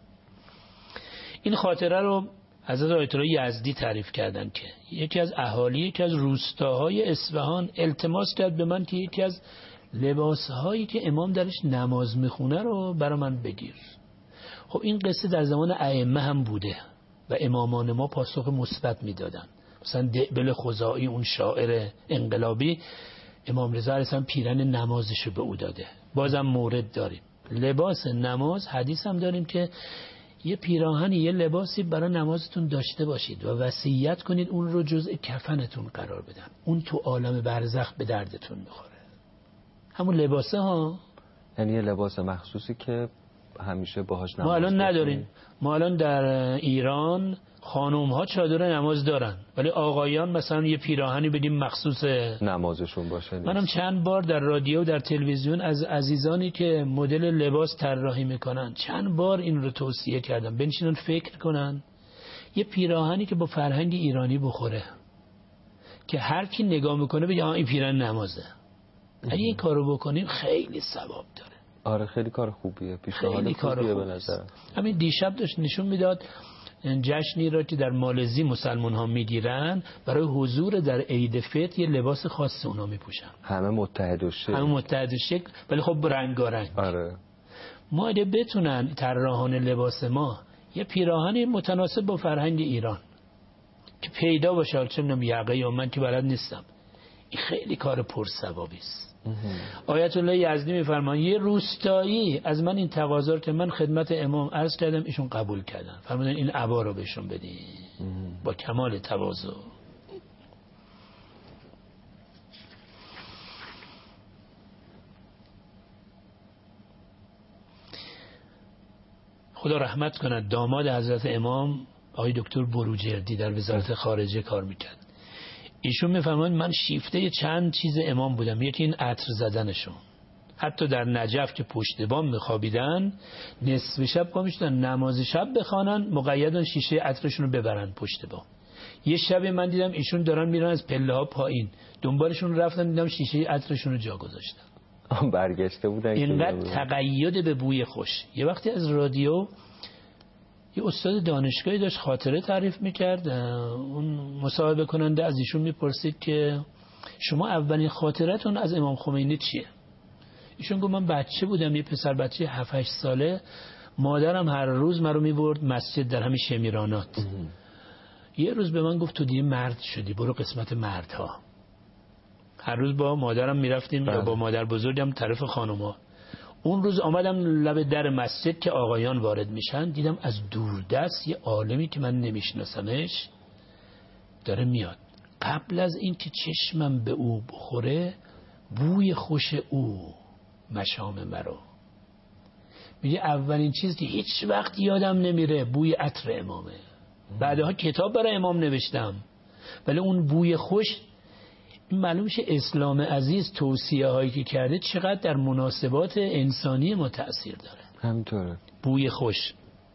این خاطره رو حضرت آیت الله یزدی تعریف کردن که یکی از اهالی یکی از روستاهای اصفهان التماس کرد به من که یکی از لباسهایی که امام درش نماز میخونه رو برای من بگیر. خب این قصه در زمان ائمه هم بوده و امامان ما پاسخ مثبت میدادن. مثلا دعبل خزاعی اون شاعر انقلابی امام رضا علیه السلام پیرن نمازشو به او داده. بازم مورد داریم لباس نماز، حدیث هم داریم که یه پیراهنی یه لباسی برای نمازتون داشته باشید و وصیت کنید اون رو جزء کفنتون قرار بدن، اون تو عالم برزخ به دردتون میخوره. همون لباسه ها، یعنی یه لباس مخصوصی که همیشه باهاش نماز ما الان بخونی. نداریم. ما الان در ایران خانوم ها چادر نماز دارن ولی آقایان مثلا یه پیراهنی بدیم مخصوص نمازشون باشه. منم چند بار در رادیو در تلویزیون از عزیزانی که مدل لباس طراحی میکنن چند بار این رو توصیه کردم بنشینن فکر کنن یه پیراهنی که با فرهنگ ایرانی بخوره که هر کی نگاه میکنه بگه این پیراهن نمازه. اگه این کارو بکنیم خیلی ثواب داره. آره خیلی کار خوبیه، پیشنهاد خوبیه به نظرم. همین دیشب داشت نشون میداد جشنی را که در مالزی مسلمان ها میگیرن برای حضور در عید فطر یه لباس خاص اونا میپوشن، همه متحد و شکل، همه متحد و شکل ولی خب رنگارنگ. آره. ما اگه بتونن طراحان لباس ما یه پیراهنی متناسب با فرهنگ ایران که پیدا باشه، چه میدونم یقه یا من که بلد نیستم، این خیلی کار پرثوابی است. آیت الله یزدی میفرمان یه روستایی از من این تقاضا رو که من خدمت امام عرض کردم ایشون قبول کردن، فرمودن این عبا رو بهشون بدین با کمال تواضع. خدا رحمت کند داماد حضرت امام آقای دکتر بروجردی در وزارت خارجه کار میکرد. ایشون میفهمن من شیفته چند چیز امام بودم، یکی این عطر زدنشون. حتی در نجف که پشت بام میخوابیدن نصف شب پا میشدن نماز شب بخوانن، مقیدن شیشه عطرشون رو ببرن پشت بام. یه شب من دیدم ایشون دارن میرن از پله ها پایین، دنبالشون رفتن دیدم شیشه عطرشون رو جا گذاشتن. برگشته بودن. اینقدر تقید به بوی خوش. یه وقتی از رادیو یه استاد دانشگاهی داشت خاطره تعریف میکرد، اون مصاحبه کننده از ایشون میپرسید که شما اولین خاطرتون از امام خمینی چیه؟ ایشون گفت من بچه بودم، یه پسر بچه هفت هشت ساله، مادرم هر روز من رو میبرد مسجد در همین شمیرانات. یه روز به من گفت تو دیگه مرد شدی، برو قسمت مردها. هر روز با مادرم میرفتیم یا با مادر بزرگم طرف خانوما. اون روز آمدم لب در مسجد که آقایان وارد میشن، دیدم از دوردست یه عالمی که من نمیشناسمش داره میاد. قبل از این که چشمم به او بخوره بوی خوش او مشام مرا. میگه اولین چیز که هیچ وقت یادم نمیره بوی عطر امامه. بعدها کتاب برای امام نوشتم ولی اون بوی خوش، این معلوم شه اسلام عزیز توصیه هایی که کرده چقدر در مناسبات انسانی ما تأثیر داره. همینطوره. بوی خوش.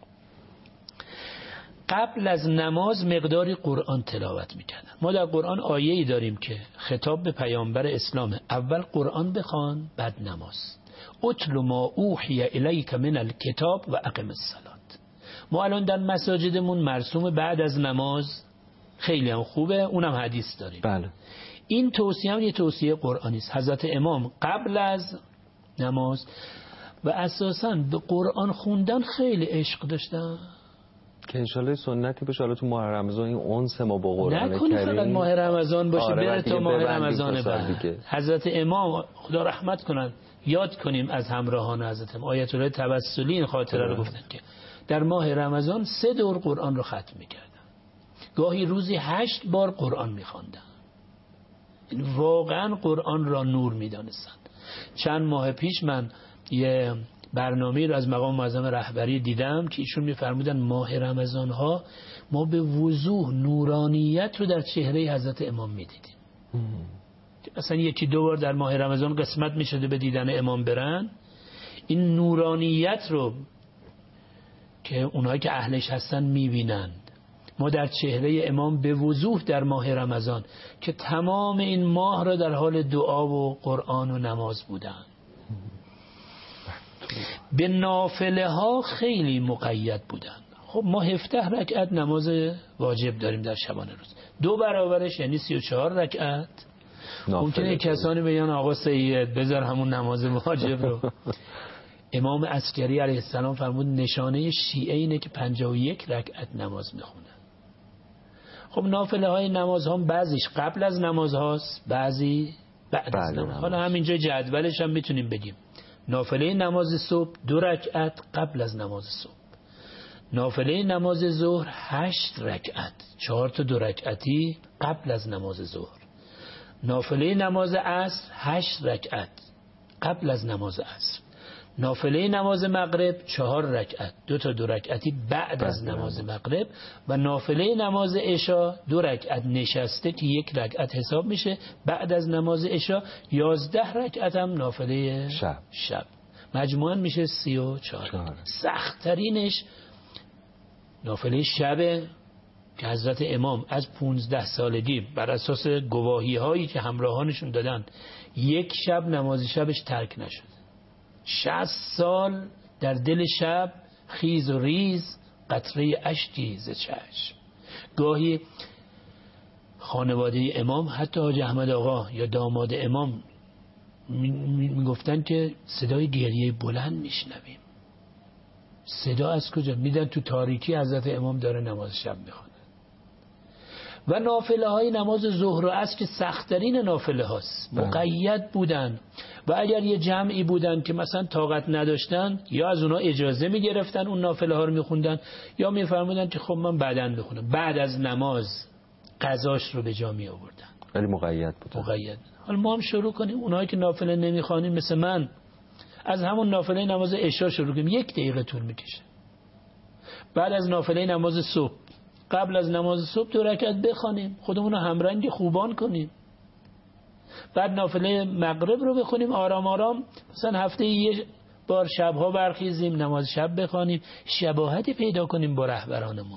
قبل از نماز مقداری قرآن تلاوت میکردن. ما در قرآن آیه‌ای داریم که خطاب به پیامبر اسلامه، اول قرآن بخوان بعد نماز. اتل ما اوحی الیک من الکتاب و اقم الصلاة. ما الان در مساجدمون مرسوم بعد از نماز، خیلی هم خوبه، اونم حدیث داریم. بله. این توصیه هم یه توصیه قرآنی است. حضرت امام قبل از نماز و اساساً به قرآن خوندن خیلی عشق داشتن که انشالله سنتی بشه. حالا تو ماه رمضان این اونس ما با قرآن کریم نکنی فقط ماه رمضان باشه. آره بره تا ماه رمضان بعد. حضرت امام خدا رحمت کنن یاد کنیم از همراهان حضرت امام. آیت الله توسلی این خاطره رو گفتن که در ماه رمضان سه دور قرآن رو ختم میکردن، گاهی روزی هشت بار قرآن میخواندن. واقعا قرآن را نور می‌دانستند. چند ماه پیش من یه برنامه رو از مقام معظم رهبری دیدم که ایشون می‌فرمودن ماه رمضان ها ما به وضوح نورانیت رو در چهره حضرت امام می‌دیدیم. اصلا یکی دو بار در ماه رمضان قسمت می‌شده به دیدن امام برن، این نورانیت رو که اونایی که اهلش هستن می‌بینند. ما در چهره امام به وضوح در ماه رمضان که تمام این ماه را در حال دعا و قرآن و نماز بودن. به نافله ها خیلی مقید بودن. خب ما هفده رکعت نماز واجب داریم در شبانه روز، دو برابرش یعنی سی و چهار رکعت. ممکنه کسانی بگن آقا سید بذار همون نماز واجب رو. امام عسکری علیه السلام فرمود نشانه شیعه اینه که پنجاه و یک رکعت نماز میخونه. خب نافله های نماز هم بعضیش قبل از نماز هاست، بعضی بعد از نماز. حالا همینجا جدولش هم میتونیم بگیم. نافله نماز صبح دو رکعت قبل از نماز صبح. نافله نماز ظهر هشت رکعت، چهار تا دو رکعتی قبل از نماز ظهر. نافله نماز عصر هشت رکعت قبل از نماز عصر. نافله نماز مغرب چهار رکعت، دو تا دو رکعتی بعد از نماز مغرب. و نافله نماز عشا دو رکعت نشسته که یک رکعت حساب میشه بعد از نماز عشا. یازده رکعت هم نافله شب, شب. مجموعاً میشه سی و چهار. سخت‌ترینش نافله شب که حضرت امام از پونزده سالگی بر اساس گواهی هایی که همراهانشون دادن یک شب نماز شبش ترک نشد. شصت سال در دل شب خیز و ریز قطره اشکی ز چشم. گاهی خانواده امام حتی حاج احمد آقا یا داماد امام میگفتن که صدای گریه بلند میشنویم. صدا از کجا؟ میدن تو تاریکی حضرت امام داره نماز شب میخونه. و نافله های نماز ظهر و عصر که سخت‌ترین نافله هاست مقید بودن. و اگر یه جمعی بودن که مثلا طاقت نداشتن یا از اونا اجازه میگرفتن اون نافله ها رو میخوندن یا میفرمودن که خب من بعداً بخونم. بعد از نماز قضاش رو به جا می آوردن. ولی مقید بودن. مقید. حالا ما هم شروع کنیم اونایی که نافله نمیخوانیم مثل من از همون نافله نماز عشا شروع کنیم، یک دقیقه طول میکشه. بعد از نافله نماز صبح قبل از نماز صبح دو رکعت بخوانیم، خودمون رو همرنگ خوبان کنیم. بعد نافله مغرب رو بخونیم آرام آرام، مثلا هفته یه بار شبها برخیزیم نماز شب بخوانیم، شباهتی پیدا کنیم با رهبرانمون.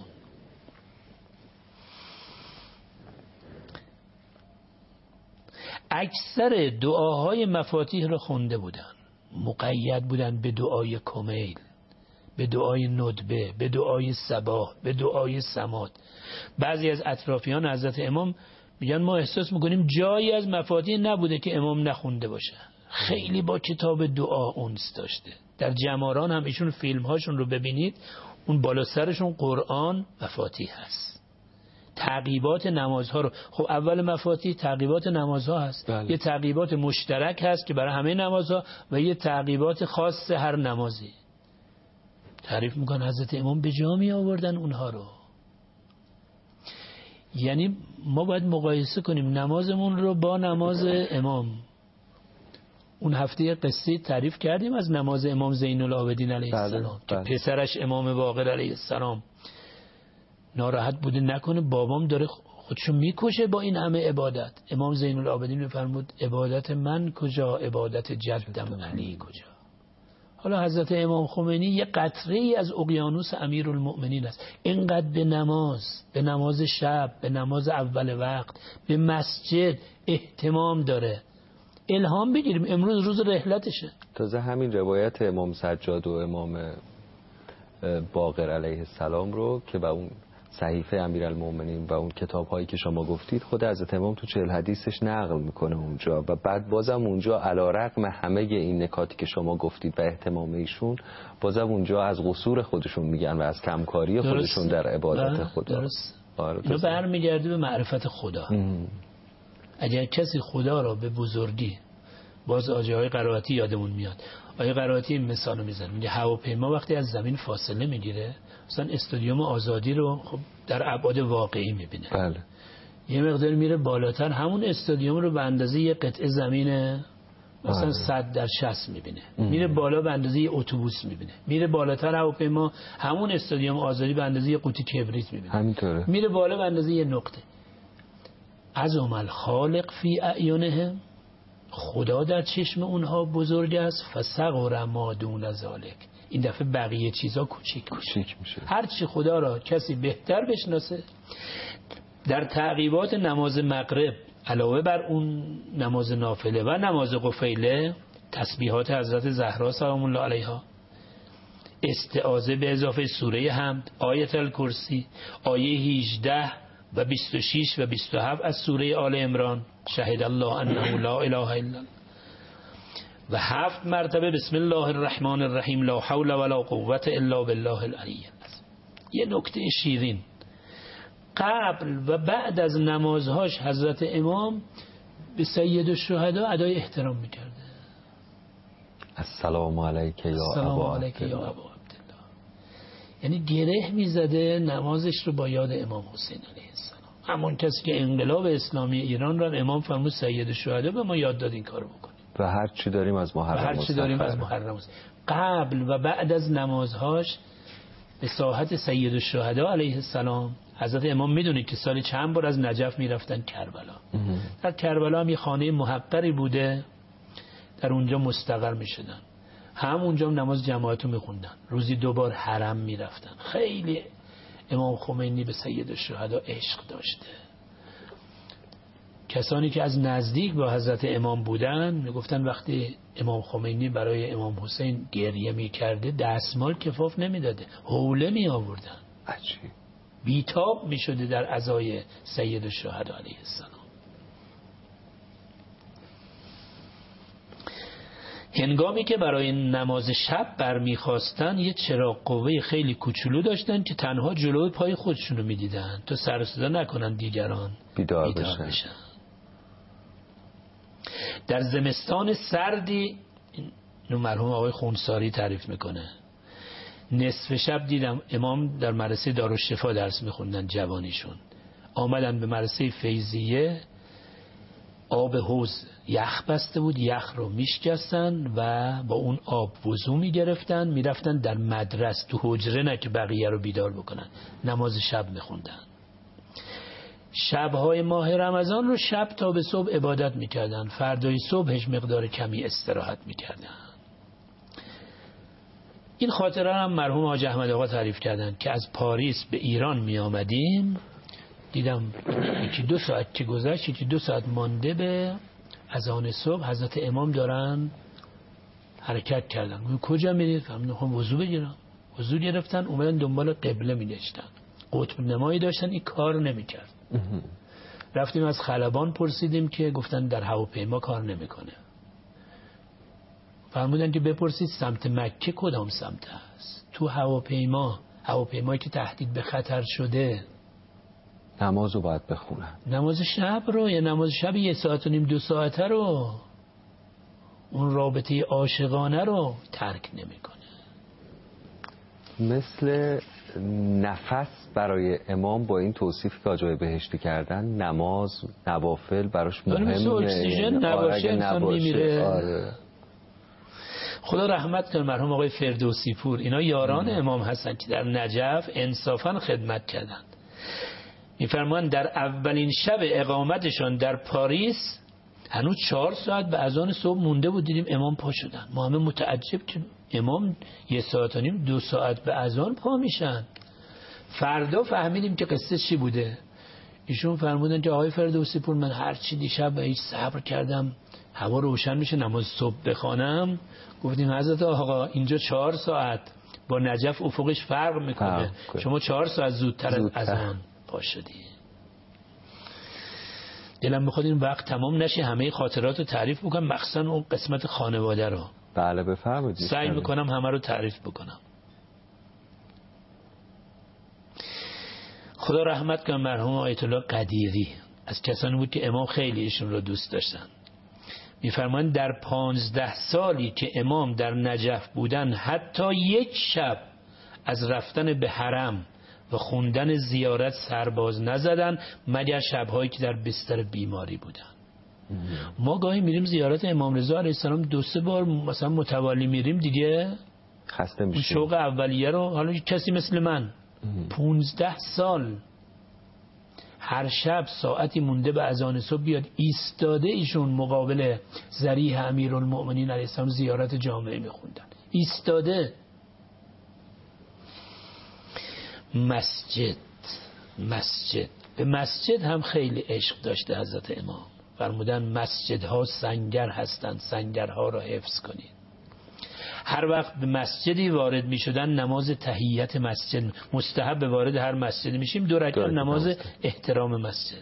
اکثر دعاهای مفاتیح رو خونده بودن، مقید بودن به دعای کمیل، به دعای ندبه، به دعای صباح، به دعای سماد. بعضی از اطرافیان حضرت امام میگن ما احساس میکنیم جایی از مفاتیح نبوده که امام نخونده باشه. خیلی با کتاب دعا اونس داشته. در جماران هم ایشون فیلم هاشون رو ببینید، اون بالا سرشون قرآن مفاتیح هست. تعقیبات نمازها رو، خب اول مفاتیح تعقیبات نمازها هست. بله. یه تعقیبات مشترک هست که برای همه نمازها و یه تعقیبات خاص هر نمازی. تعریف میکنن حضرت امام به جا می آوردن اونها رو. یعنی ما باید مقایسه کنیم نمازمون رو با نماز امام. اون هفته قصه تعریف کردیم از نماز امام زین العابدین علیه السلام که پسرش امام باقر علیه السلام ناراحت بوده نکنه بابام داره خودشو میکشه با این همه عبادت. امام زین العابدین میفرمود عبادت من کجا، عبادت جدم علی کجا. حالا حضرت امام خمینی یه قطره ای از اقیانوس امیرالمؤمنین است. اینقدر به نماز، به نماز شب، به نماز اول وقت، به مسجد اهتمام داره. الهام بگیریم، امروز روز رحلتشه. تازه همین روایت امام سجاد و امام باقر علیه السلام رو که با اون صحیفه امیرالمؤمنین و اون کتاب هایی که شما گفتید خود حضرت امام تو چهل حدیثش نقل میکنه اونجا و بعد بازم اونجا علیرغم همه این نکاتی که شما گفتید و احتمام ایشون بازم اونجا از قصور خودشون میگن و از کمکاری خودشون در عبادت خدا. درست. اینو برمیگرده به معرفت خدا. ام. اگر کسی خدا را به بزرگی، باز آجه های قرائتی یادمون میاد، آیه قرائتی این مثال رو میزن، میگه هواپیما وقتی از زمین فاصله میگیره مثلا استادیوم آزادی رو خب در ابعاد واقعی میبینه. بله. یه مقدار میره بالاتر، همون استادیوم رو به اندازه یه قطعه زمین مثلا صد در شصت میبینه. میره بالا به اندازه یه اتوبوس میبینه. میره بالاتر هواپیما همون استادیوم آزادی به اندازه یه قوطی کبریت میبینه. همینطوره. میره بالا به اندازه یه نقطه. عظم الخالق فی اعینهم، خدا در چشم اونها بزرگ است. فصغر ما دون ذلک، این دفعه بقیه چیزا کوچیک کوچیک میشه. هر چی خدا را کسی بهتر بشناسه. در تعقیبات نماز مغرب علاوه بر اون نماز نافله و نماز قفیله، تسبیحات حضرت زهرا سلام الله علیها، استعاذه به اضافه سوره حمد، آیت الکرسی، آیه هجده و بیست و شش و بیست و هفت از سوره آل عمران، شهد الله انه لا اله الا الله، و هفت مرتبه بسم الله الرحمن الرحیم لا حول ولا قوة الا بالله العلی العظیم. یه نکته شیرین، قبل و بعد از نمازهاش حضرت امام به سید الشهدا ادای احترام میکرده. السلام علیک یا ابا عبدالله. یعنی گره میزده نمازش رو با یاد امام حسین علیه السلام، همون کسی که انقلاب اسلامی ایران را امام فرمود سید الشهدا به ما یاد داد این کارو بکنیم. و هر چی داریم از محرم هر چی داریم از محرم. قبل و بعد از نمازهاش به ساحت سید الشهدا علیه السلام، حضرت امام میدونید که سال چند بار از نجف میرفتن کربلا. در کربلا هم یه خانه محقری بوده، در اونجا مستقر میشدن، هم اونجا هم نماز جماعتو میخوندن، روزی دوبار حرم میرفتن. خیلی امام خمینی به سید الشهدا عشق داشته. کسانی که از نزدیک با حضرت امام بودن میگفتن وقتی امام خمینی برای امام حسین گریه میکرده دستمال کفاف نمیداده، حوله می آوردن. عجیب. بیتاب میشده در عزای سید الشهدا علیه السلام. هنگامی که برای نماز شب برمیخواستن یه چراغ قوه خیلی کوچولو داشتن که تنها جلوی پای خودشونو میدیدن تا سر و صدا نکنن دیگران بیدار, بیدار بشن. بشن. در زمستان سردی، اینو مرحوم آقای خونساری تعریف میکنه، نصف شب دیدم امام در مدرسه دارالشفا درس میخوندن، جوانیشون آمدن به مدرسه فیضیه، آب حوض یخ بسته بود، یخ رو میشکستن و با اون آب وضو میگرفتن، میرفتن در مدرسه تو حجره، نه که بقیه رو بیدار بکنن، نماز شب میخوندن. شبهای ماه رمضان رو شب تا به صبح عبادت میکردن، فردای صبحش مقدار کمی استراحت میکردن. این خاطره هم مرحوم حاج احمد آقا تعریف کردن که از پاریس به ایران می آمدیم، دیدم یکی دو ساعت که گذشت، یکی دو ساعت مانده به اذان صبح حضرت امام دارن حرکت کردن. کجا میرید؟ فهمیدم خب وضو بگیرم. وضو گرفتن اومدن دنبال قبله می گشتن، قطب نمایی داشتن، این کار نمی کرد. رفتیم از خلبان پرسیدیم که گفتن در هواپیما کار نمیکنه. فرمودن که بپرسید سمت مکه کدام سمت است. تو هواپیما، هواپیمایی که تهدید به خطر شده، نمازو باید بخونن. نماز شب رو، یا نماز شب یه ساعت و نیم دو ساعته رو، اون رابطه عاشقانه رو ترک نمیکنه. مثل نفس برای امام با این توصیفی که آجای بهشتی کردن، نماز نوافل براش مهمه. اکسیژن نباشه انسان میمیره. آره. خدا رحمت کنه مرحوم آقای فردوسی پور، اینا یاران ام. امام هستن که در نجف انصافا خدمت کردند. میفرمان در اولین شب اقامتشان در پاریس هنوز چهار ساعت به اذان صبح مونده بود، دیدیم امام پا شدن. ما همه متعجب که امام یه ساعت و نیم دو ساعت به اذان پا میشن. فردا فهمیدیم که قصه چی بوده. ایشون فرمودن که آقای فردوسی پور، من هر چی دیشب هیچ صبر کردم هوا روشن میشه نماز صبح بخوانم. گفتیم حضرت آقا اینجا چهار ساعت با نجف افقش فرق میکنه، شما چهار ساعت زودتر از اذان پا شدی. دلم میخواد این وقت تمام نشه همه خاطرات رو تعریف بکنم، مخصوصا اون قسمت خانواده رو. بله بفرمایید. سعی میکنم همه رو تعریف بکنم. خدا رحمت کنه مرحوم آیت الله قدیری از کسانی بود که امام خیلی ایشون رو دوست داشتن. میفرمایند در پانزده سالی که امام در نجف بودن حتی یک شب از رفتن به حرم و خوندن زیارت سرباز نزدن مگر شبهایی که در بستر بیماری بودن. ما گاهی میریم زیارت امام رضا علیه السلام دو سه بار مثلا متوالی میریم دیگه خسته میشیم. شوق اولیه رو حالا کسی مثل من پونزده سال هر شب ساعتی مونده به اذان صبح بیاد ایستاده ایشون مقابل ضریح امیرالمؤمنین علیه السلام زیارت جامعه میخوندن، ایستاده. مسجد مسجد به مسجد هم خیلی عشق داشته حضرت امام. فرمودن مسجدها سنگر هستند، سنگرها را حفظ کنید. هر وقت به مسجدی وارد می شدن نماز تحیت مسجد مستحب، به وارد هر مسجدی میشیم دو رکعت نماز احترام مسجد.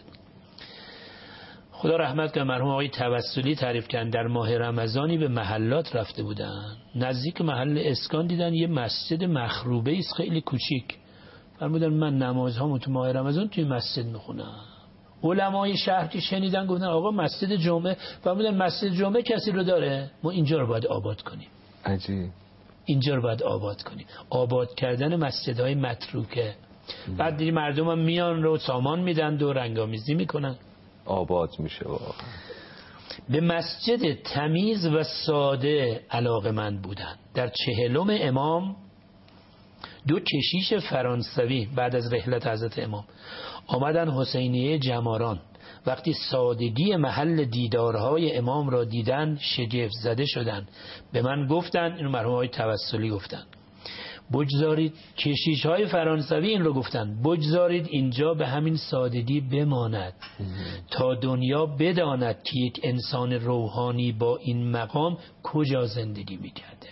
خدا رحمت کنه مرحوم آقای توسلی تعریف کردن در ماه رمضانی به محلات رفته بودن، نزدیک محل اسکان دیدن یه مسجد مخروبه است خیلی کوچیک. فرمودن من نمازهامو تو ماه رمضان توی مسجد میخونم. علمای شهر که شنیدن گفتن آقا مسجد جمعه، فرمودن مسجد جمعه کسی رو داره؟ ما اینجا رو باید آباد کنیم. عجیب. اینجا رو باید آباد کنیم. آباد کردن مسجدهای متروکه. بعد دیگه مردم هم میان رو سامان میدن و رنگامیزی میکنن، آباد میشه واقعا. به مسجد تمیز و ساده علاقه‌مند بودن. در چهلم امام دو کشیش فرانسوی بعد از رحلت حضرت امام آمدن حسینیه جماران. وقتی سادگی محل دیدارهای امام را دیدن شگفت زده شدن. به من گفتن، اینو مرحوم های توسلی گفتن، بگذارید، کشیش های فرانسوی این رو گفتن، بگذارید اینجا به همین سادگی بماند تا دنیا بداند که یک انسان روحانی با این مقام کجا زندگی میکرده.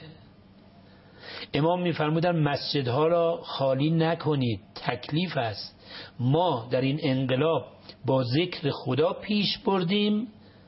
امام میفرمودن مسجدها را خالی نکنید، تکلیف است. ما در این انقلاب با ذکر خدا پیش بردیم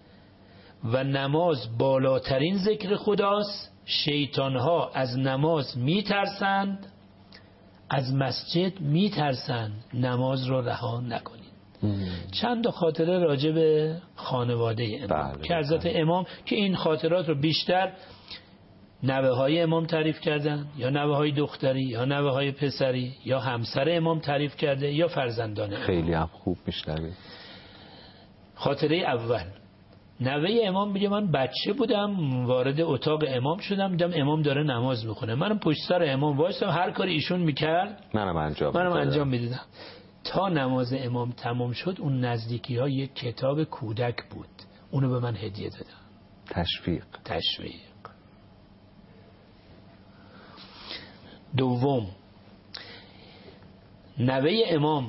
و نماز بالاترین ذکر خداست. شیطانها از نماز میترسند، از مسجد میترسند، نماز رو رها نکنید. چند تا خاطره راجع به خانواده امام بله که حضرت امام که این خاطرات رو بیشتر نوه های امام تعریف کردن، یا نوه های دختری، یا نوه های پسری، یا همسر امام تعریف کرده، یا فرزندان امام. خیلی هم خوب میشنوید. خاطره اول، نوه امام میگه من بچه بودم وارد اتاق امام شدم، دیدم امام داره نماز میخونه، منم پشت سر امام وایسادم، هر کاری ایشون میکرد منم انجام منم انجام میدادم. تا نماز امام تمام شد اون نزدیکی ها یک کتاب کودک بود، اونو به من هدیه دادن. تشویق. تشویق. دوم، نوه امام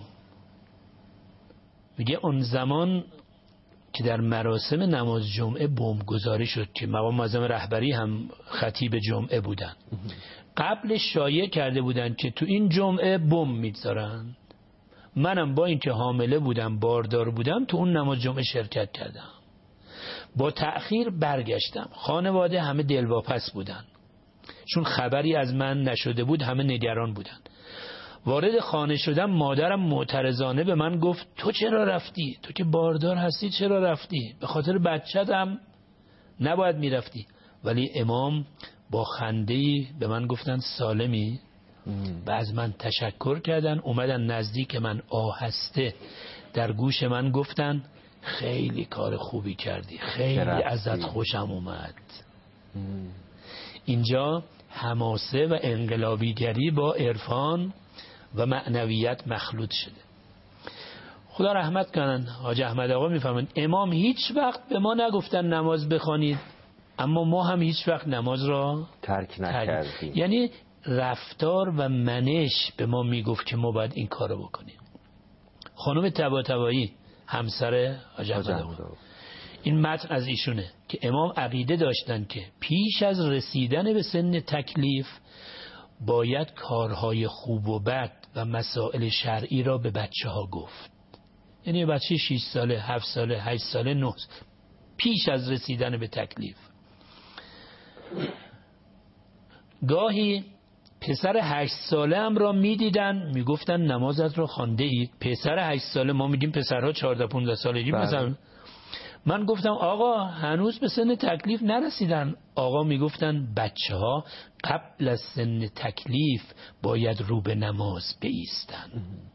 میگه اون زمان که در مراسم نماز جمعه بمبگذاری شد که مقام معظم رهبری هم خطیب جمعه بودن، قبل شایعه کرده بودن که تو این جمعه بمب میذارن. منم با اینکه حامله بودم، باردار بودم، تو اون نماز جمعه شرکت کردم. با تأخیر برگشتم، خانواده همه دلواپس بودن چون خبری از من نشده بود، همه نگران بودن. وارد خانه شدم، مادرم معترضانه به من گفت تو چرا رفتی؟ تو که باردار هستی چرا رفتی؟ به خاطر بچه‌ام نباید میرفتی. ولی امام با خنده‌ای به من گفتن سالمی و از من تشکر کردن، اومدن نزدیک من آهسته در گوش من گفتن خیلی کار خوبی کردی، خیلی ازت خوشم اومد. اینجا حماسه و انقلابیگری با عرفان و معنویت مخلوط شده. خدا رحمت کنن حاج احمد آقا میفرمایند امام هیچ وقت به ما نگفتن نماز بخوانید، اما ما هم هیچ وقت نماز را ترک نکردیم. یعنی رفتار و منش به ما میگفت که ما باید این کارو بکنیم. خانم طباطبایی همسر حاج احمد آقا، این متن از ایشونه که امام عقیده داشتن که پیش از رسیدن به سن تکلیف باید کارهای خوب و بد و مسائل شرعی را به بچه ها گفت. یعنی بچه شش ساله، هفت ساله، هشت ساله، نه پیش از رسیدن به تکلیف. گاهی پسر هشت ساله هم را می دیدن می گفتن نمازت را خوانده اید. پسر هشت ساله، ما میگیم پسرها چهارده پانزده سالگی مثلا، من گفتم آقا هنوز به سن تکلیف نرسیدن. آقا میگفتن بچه ها قبل از سن تکلیف باید رو به نماز بایستن،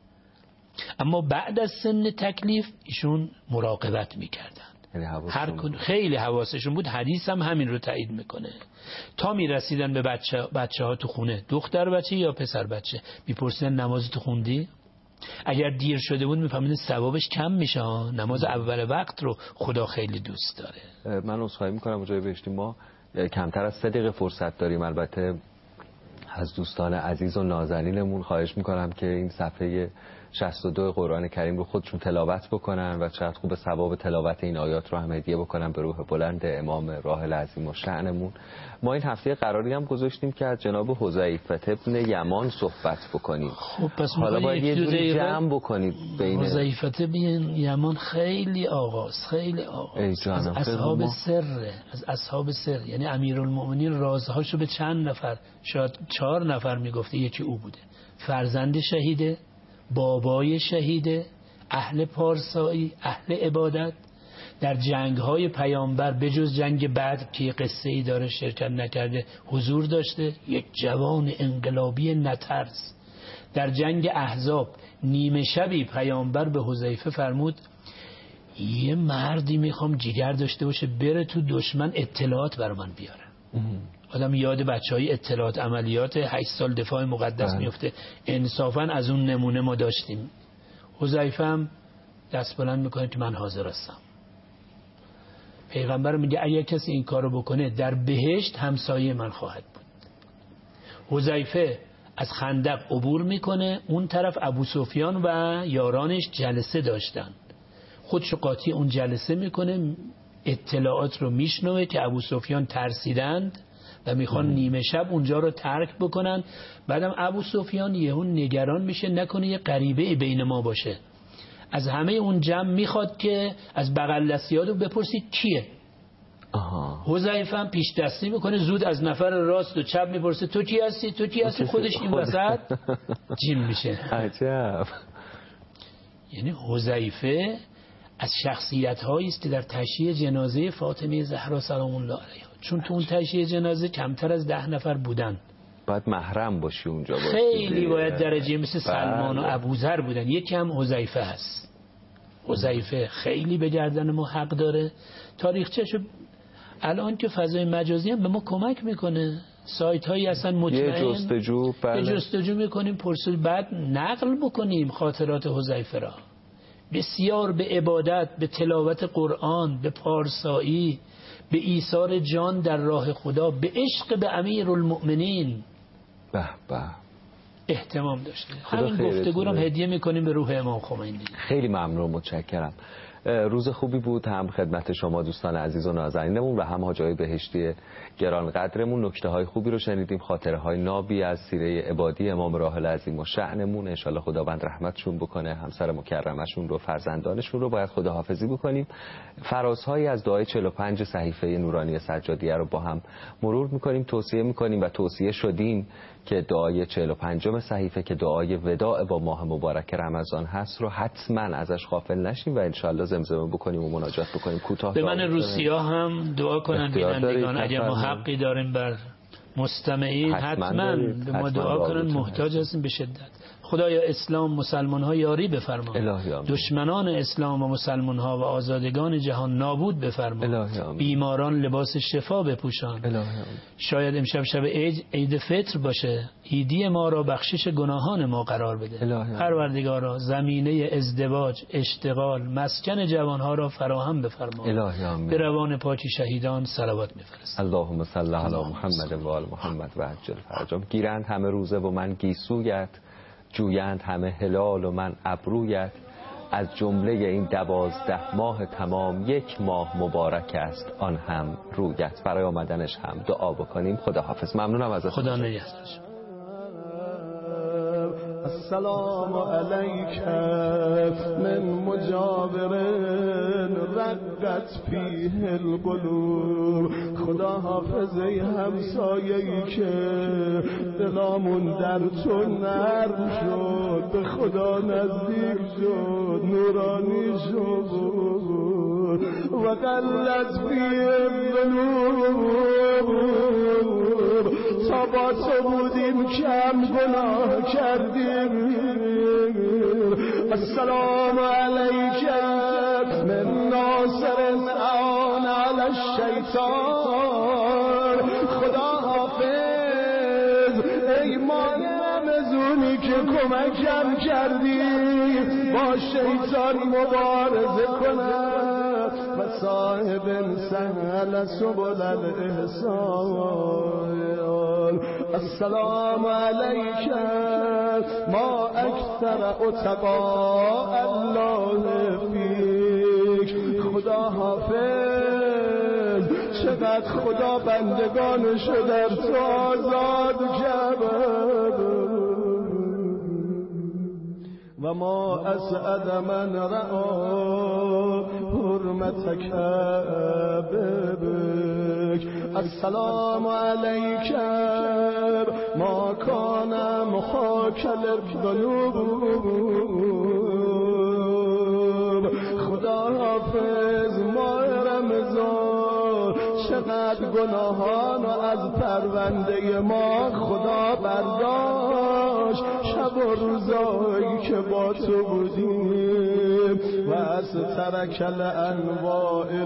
اما بعد از سن تکلیف ایشون مراقبت میکردن. هر کن خیلی حواسشون بود. حدیث هم همین رو تایید میکنه. تا میرسیدن به بچه بچه ها تو خونه، دختر بچه یا پسر بچه، میپرسیدن نماز تو خوندی؟ اگر دیر شده بود میفهمیدن ثوابش کم میشه. نماز اول وقت رو خدا خیلی دوست داره. من عذرخواهی میکنم اونجای بهشتی ما کمتر از سه دقیقه فرصت داریم. البته از دوستان عزیز و نازنینمون خواهش میکنم که این صفحه شصت و دو قرآن کریم رو خودشون تلاوت بکنن و چقدر خوب ثواب تلاوت این آیات رو هم هدیه بکنن به روح بلند امام راحل عظیم و شأنمون. ما این هفته قراری هم گذاشتیم که از جناب حذیفه ابن یمان صحبت بکنیم. خب پس حالا باید یه جوری جمع بکنید بین حذیفه ابن یمان. خیلی آغاز خیلی آغاز از اصحاب سر، از اصحاب سر، یعنی امیرالمؤمنین رازهاشو به چند نفر، شاید چهار نفر میگفته یکی او بوده. فرزند شهیده، بابای شهیده، اهل پارسایی، اهل عبادت، در جنگ‌های پیامبر به جز جنگ بدر که قصه ای داره شرکت نکرده حضور داشته، یک جوان انقلابی نترس. در جنگ احزاب نیمه شبی پیامبر به حذیفه فرمود یه مردی میخوام جگر داشته باشه بره تو دشمن اطلاعات برای من بیاره. آدم یاد بچهای اطلاعات عملیات هشت سال دفاع مقدس میفته. انصافا از اون نمونه ما داشتیم. حذیفه هم دست بلند میکنه که من حاضر هستم. پیغمبر میگه اگه کسی این کارو بکنه در بهشت همسایه من خواهد بود. حذیفه از خندق عبور میکنه. اون طرف ابو سفیان و یارانش جلسه داشتن. خودشو قاطی اون جلسه میکنه، اطلاعات رو میشنوه که ابو سفیان ترسیدند و میخوان نیمه شب اونجا رو ترک بکنن. بعدم ابو سفیان یهو نگران میشه نکنه یه غریبه بین ما باشه. از همه اون جمع میخواد که از بغل دستیارو بپرسید کیه. حذیفه هم پیش دستی میکنه، زود از نفر راست و چپ میپرسه تو کی هستی تو کی هستی. خودش این وسط جیم میشه. عجب. یعنی حذیفه از شخصیت هایی است که در تشییع جنازه فاطمه زهرا سلام الله علیها، چون تو اون تشییع جنازه کمتر از ده نفر بودن، باید محرم باشی اونجا باشی. خیلی باید درجه مثل سلمان و ابوذر بودن. یکی هم حذیفه هست. حذیفه خیلی به گردن ما حق داره. تاریخچه‌شو الان که فضای مجازی هم به ما کمک میکنه. سایت هایی اصلا مطمئن یه جستجو بله. یه جستجو میکنیم، پرسول بعد نقل بکنیم خاطرات حذیفه را. بسیار به عبادت، به تلاوت قرآن، به پارسایی، به ایثار جان در راه خدا، به عشق به امیرالمؤمنین به به اهتمام داشته. همین گفتگو رو هدیه میکنیم به روح امام خمینی. خیلی ممنون، متشکرم. روز خوبی بود هم خدمت شما دوستان عزیز و نازنینمون و هم حاجای بهشتی گران قدرمون. نکته های خوبی رو شنیدیم، خاطره های نابی از سیره عبادی امام راحل عظیم و شأنمون. ان شاء الله خداوند رحمتشون بکنه، همسر مکرمشون رو، فرزندانشون رو. باید خداحافظی بکنیم. فرازهایی از دعای چهل و پنج صحیفه نورانی سجادیه رو با هم مرور میکنیم، توصیه میکنیم و توصیه شدیم که دعای چهل و پنجم صحیفه که دعای وداع با ماه مبارک رمضان هست رو حتما ازش غافل نشیم و ان شاء الله زمزمه بکنیم و مناجات بکنیم. کوتاه به من روسیا هم دعا کنن بینندگان اگر ما حقی داریم بر مستمعین حتما به ما دعا کنن. محتاج هستیم به شدت. خدایا اسلام مسلمان ها یاری بفرما، دشمنان اسلام و مسلمان ها و آزادگان جهان نابود بفرما، بیماران لباس شفا بپوشان. شاید امشب شب عید عید فطر باشه، عیدی ما را بخشش گناهان ما قرار بده. پروردگارا زمینه ازدواج، اشتغال، مسکن جوان ها را فراهم بفرما. به روان پاک شهیدان صلوات میفرستم. اللهم صل علی محمد و آل محمد و عجل فرجهم. گیرند همه روزه و من گیسویت، جویند همه هلال و من ابرویت. از جمله این دوازده ماه تمام یک ماه مبارک است، آن هم رویت. برای آمدنش هم دعا بکنیم. خدا حافظ. ممنونم ازت. خدا نگهدار. السلام علیک من مجاور رقت فیه القلوب. خدا حافظ ای همسایه‌ای که دلامون در تو نرم شد، به خدا نزدیک شد، نورانی شد و وقلت بیم ذنوب تا با تو بودیم کم گناه کردیم السلام علیک من ناصر آن علی الشیطان خدا حافظ ای ماه رمضونی که کمکم کردی با شیطان مبارزه کنم و صاحب سهل سبل الاحسان السلام علیک ما اکثر اتقاء الله فیک خدا حافظ چقدر خدا بندگانشو در تو آزاد کرد و ما اسعد من رأى حرمتك بك السلام عليك ما كان مخاكل الذنوب خدا حافظ ماه رمضان چقدر گناهان از پرونده ما خدا برداشت شب و روزایی که با تو بودیم و از ترک الانواع